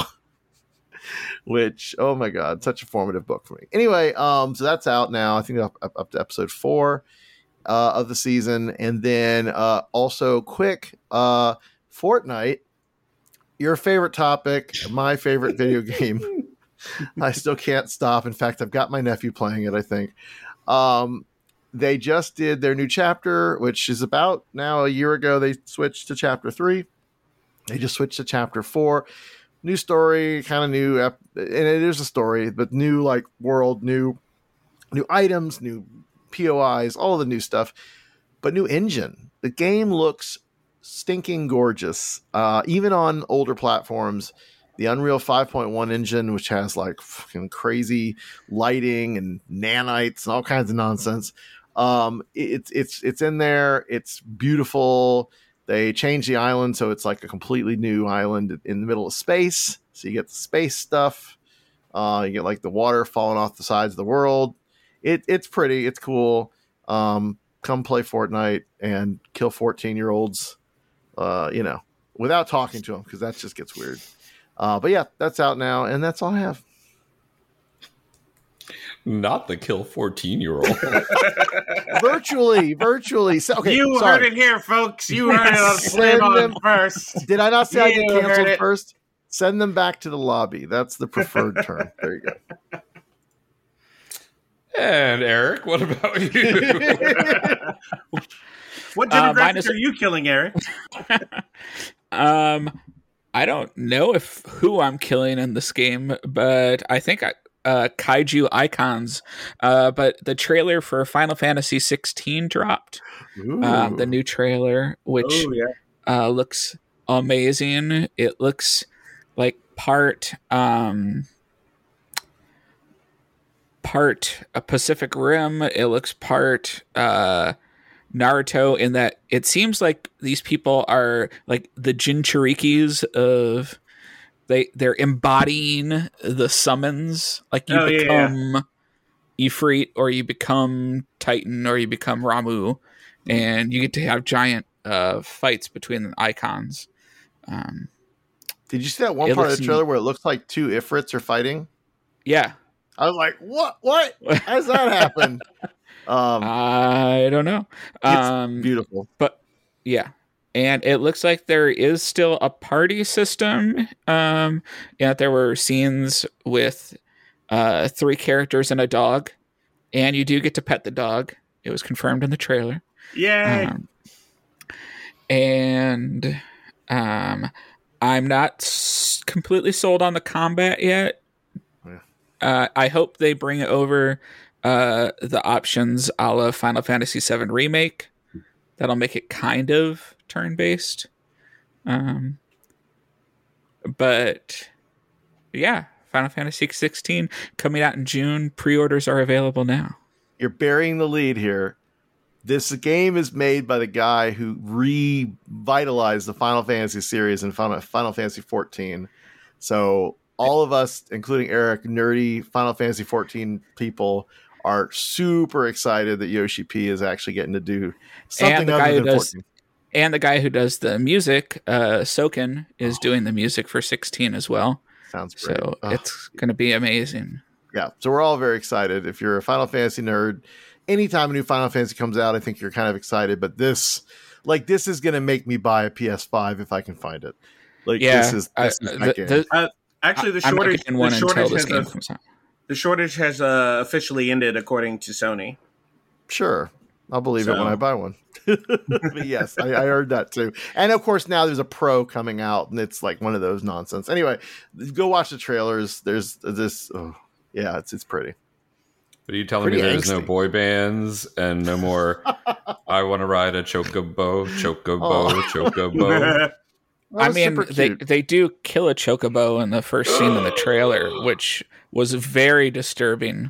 Which, oh my God, such a formative book for me. Anyway, so that's out now. I think up to episode 4 of the season. And then also quick, Fortnite, your favorite topic, my favorite video game. I still can't stop. In fact, I've got my nephew playing it, I think. They just did their new chapter, which is about now a year ago. They switched to chapter 3. They just switched to chapter 4. New story, kind of new, and it is a story, but new like world, new items, new POIs, all the new stuff, but new engine. The game looks stinking gorgeous. Even on older platforms, the Unreal 5.1 engine, which has like fucking crazy lighting and nanites and all kinds of nonsense. It's in there. It's beautiful. They changed the island, so it's like a completely new island in the middle of space. So you get the space stuff. You get like the water falling off the sides of the world. It's pretty. It's cool. Come play Fortnite and kill 14-year-olds, without talking to them, because that just gets weird. But yeah, that's out now, and that's all I have. Not the kill 14-year-old. virtually. So, okay, you heard it here, folks. You heard it on Slam first. Did I not say I get canceled first? Send them back to the lobby. That's the preferred term. There you go. And Eric, what about you? What demographic are you killing, Eric? I don't know who I'm killing in this game, but I think Kaiju Icons. But the trailer for Final Fantasy 16 dropped. The new trailer, which looks amazing. It looks like part Pacific Rim. It looks part Naruto, in that it seems like these people are like the Jinchurikis of they're embodying the summons. Like you become Ifrit, or you become Titan, or you become Ramu, and you get to have giant fights between the icons. Did you see that one part of the trailer where it looks like 2 Ifrits are fighting? Yeah. I was like, what? How's that happen? I don't know. It's beautiful. But yeah. And it looks like there is still a party system. And there were scenes with 3 characters and a dog. And you do get to pet the dog. It was confirmed in the trailer. Yay! And I'm not completely sold on the combat yet. I hope they bring over the options a la Final Fantasy VII Remake. That'll make it kind of turn-based. But yeah, Final Fantasy 16 coming out in June. Pre-orders are available now. You're burying the lead here. This game is made by the guy who revitalized the Final Fantasy series in Final Fantasy 14. So all of us, including Eric, nerdy Final Fantasy 14 people, are super excited that Yoshi P is actually getting to do something other than 14. And the guy who does the music, Soken, is doing the music for 16 as well. Sounds great. So it's going to be amazing. Yeah, so we're all very excited. If you're a Final Fantasy nerd, anytime a new Final Fantasy comes out, I think you're kind of excited. But this is going to make me buy a PS5 if I can find it. This is that game. Actually, the shortage has officially ended, according to Sony. Sure, I'll believe it when I buy one. But yes, I heard that too. And of course, now there's a Pro coming out, and it's like one of those nonsense. Anyway, go watch the trailers. There's this. Oh, yeah, it's pretty. But are you telling me there's no boy bands and no more? I want to ride a chocobo. I mean, they do kill a chocobo in the first scene in the trailer, which was very disturbing.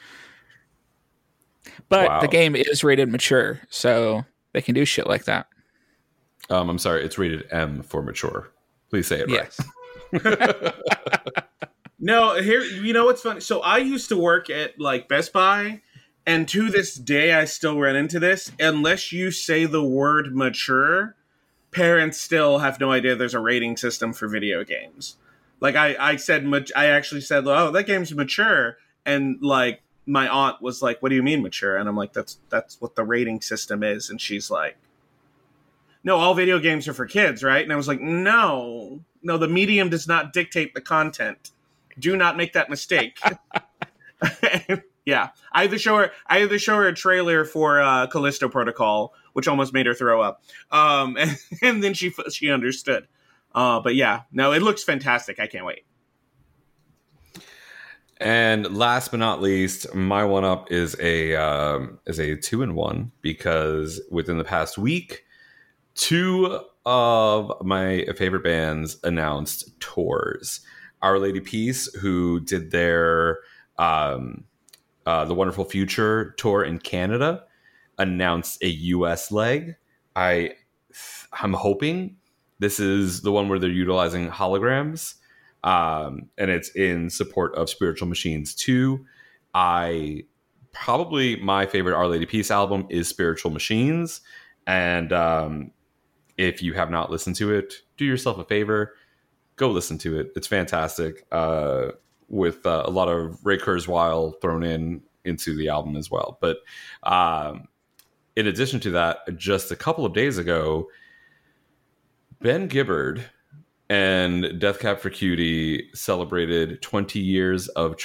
But the game is rated mature, so they can do shit like that. I'm sorry, it's rated M for mature. Please say it right. Yes. No, here, you know what's funny? So I used to work at like Best Buy, and to this day I still run into this. Unless you say the word mature, parents still have no idea there's a rating system for video games. Like I actually said, oh, that game's mature, and like my aunt was like, what do you mean mature? And I'm like, that's what the rating system is. And she's like, no, all video games are for kids, right? And I was like, no, the medium does not dictate the content. Do not make that mistake. Yeah, I either show her a trailer for Callisto Protocol, which almost made her throw up, and then she understood. But yeah, no, it looks fantastic. I can't wait. And last but not least, my one up is a 2-in-1 because within the past week, 2 of my favorite bands announced tours. Our Lady Peace, who did their The Wonderful Future tour in Canada, announced a US leg. I'm hoping this is the one where they're utilizing holograms, and it's in support of Spiritual Machines 2. Probably my favorite Our Lady Peace album is Spiritual Machines, and if you have not listened to it, do yourself a favor. Go listen to it. It's fantastic, with a lot of Ray Kurzweil thrown into the album as well. But in addition to that, just a couple of days ago, Ben Gibbard and Death Cab for Cutie celebrated 20 years of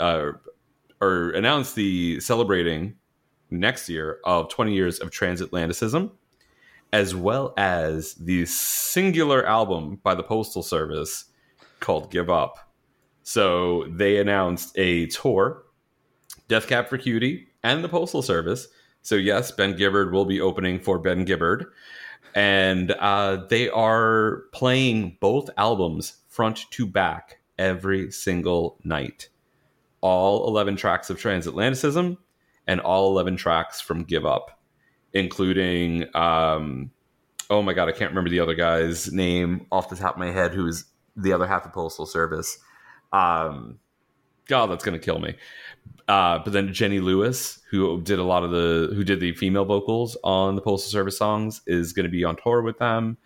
or announced the celebrating next year of 20 years of transatlanticism, as well as the singular album by the Postal Service called Give Up. So they announced a tour, Death Cab for Cutie and the Postal Service. So yes, Ben Gibbard will be opening for Ben Gibbard. And they are playing both albums front to back every single night. All 11 tracks of Transatlanticism and all 11 tracks from Give Up, including, oh my God, I can't remember the other guy's name off the top of my head, who's the other half of Postal Service. God, that's going to kill me. But then Jenny Lewis, who did the female vocals on the Postal Service songs, is going to be on tour with them.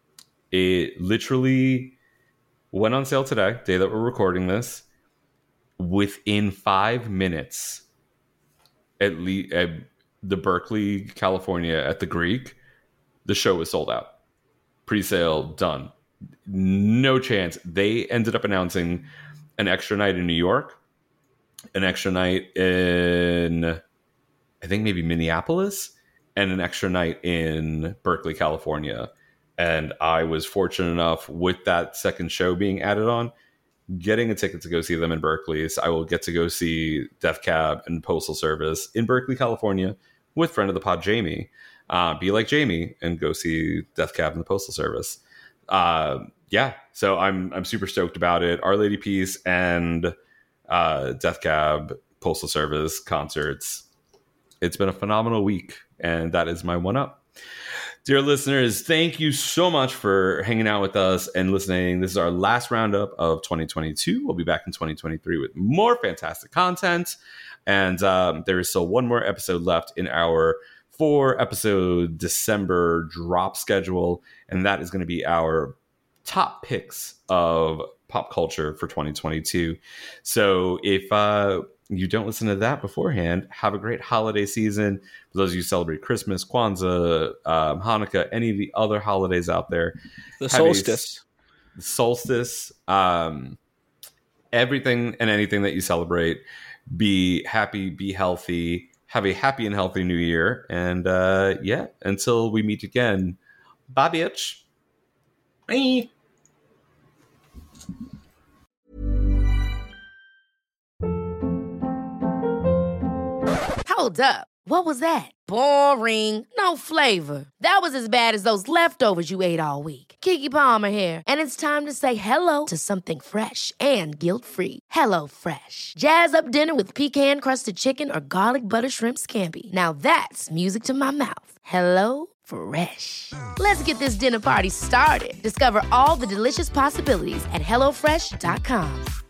It literally went on sale today, day that we're recording this. within 5 minutes, at least at the Berkeley, California, at the Greek, the show was sold out. Pre-sale done. No chance. They ended up announcing an extra night in New York, an extra night in, I think maybe Minneapolis, and an extra night in Berkeley, California. And I was fortunate enough, with that second show being added on, getting a ticket to go see them in Berkeley. So I will get to go see Death Cab and Postal Service in Berkeley, California, with friend of the pod, Jamie. Be like Jamie and go see Death Cab and the Postal Service. Yeah, so I'm super stoked about it. Our Lady Peace and Death Cab, Postal Service concerts. It's been a phenomenal week, and that is my one-up. Dear listeners, thank you so much for hanging out with us and listening. This is our last roundup of 2022. We'll be back in 2023 with more fantastic content. And there is still one more episode left in our 4-episode December drop schedule. And that is going to be our top picks of pop culture for 2022. So if you don't listen to that beforehand, have a great holiday season. For those of you who celebrate Christmas, Kwanzaa, Hanukkah, any of the other holidays out there. The solstice. Everything and anything that you celebrate. Be happy, be healthy. Have a happy and healthy new year. And yeah, until we meet again, bye, bitch. Bye. Hold up. What was that? Boring. No flavor. That was as bad as those leftovers you ate all week. Keke Palmer here, and it's time to say hello to something fresh and guilt-free. Hello Fresh. Jazz up dinner with pecan-crusted chicken or garlic butter shrimp scampi. Now that's music to my mouth. Hello Fresh. Let's get this dinner party started. Discover all the delicious possibilities at HelloFresh.com.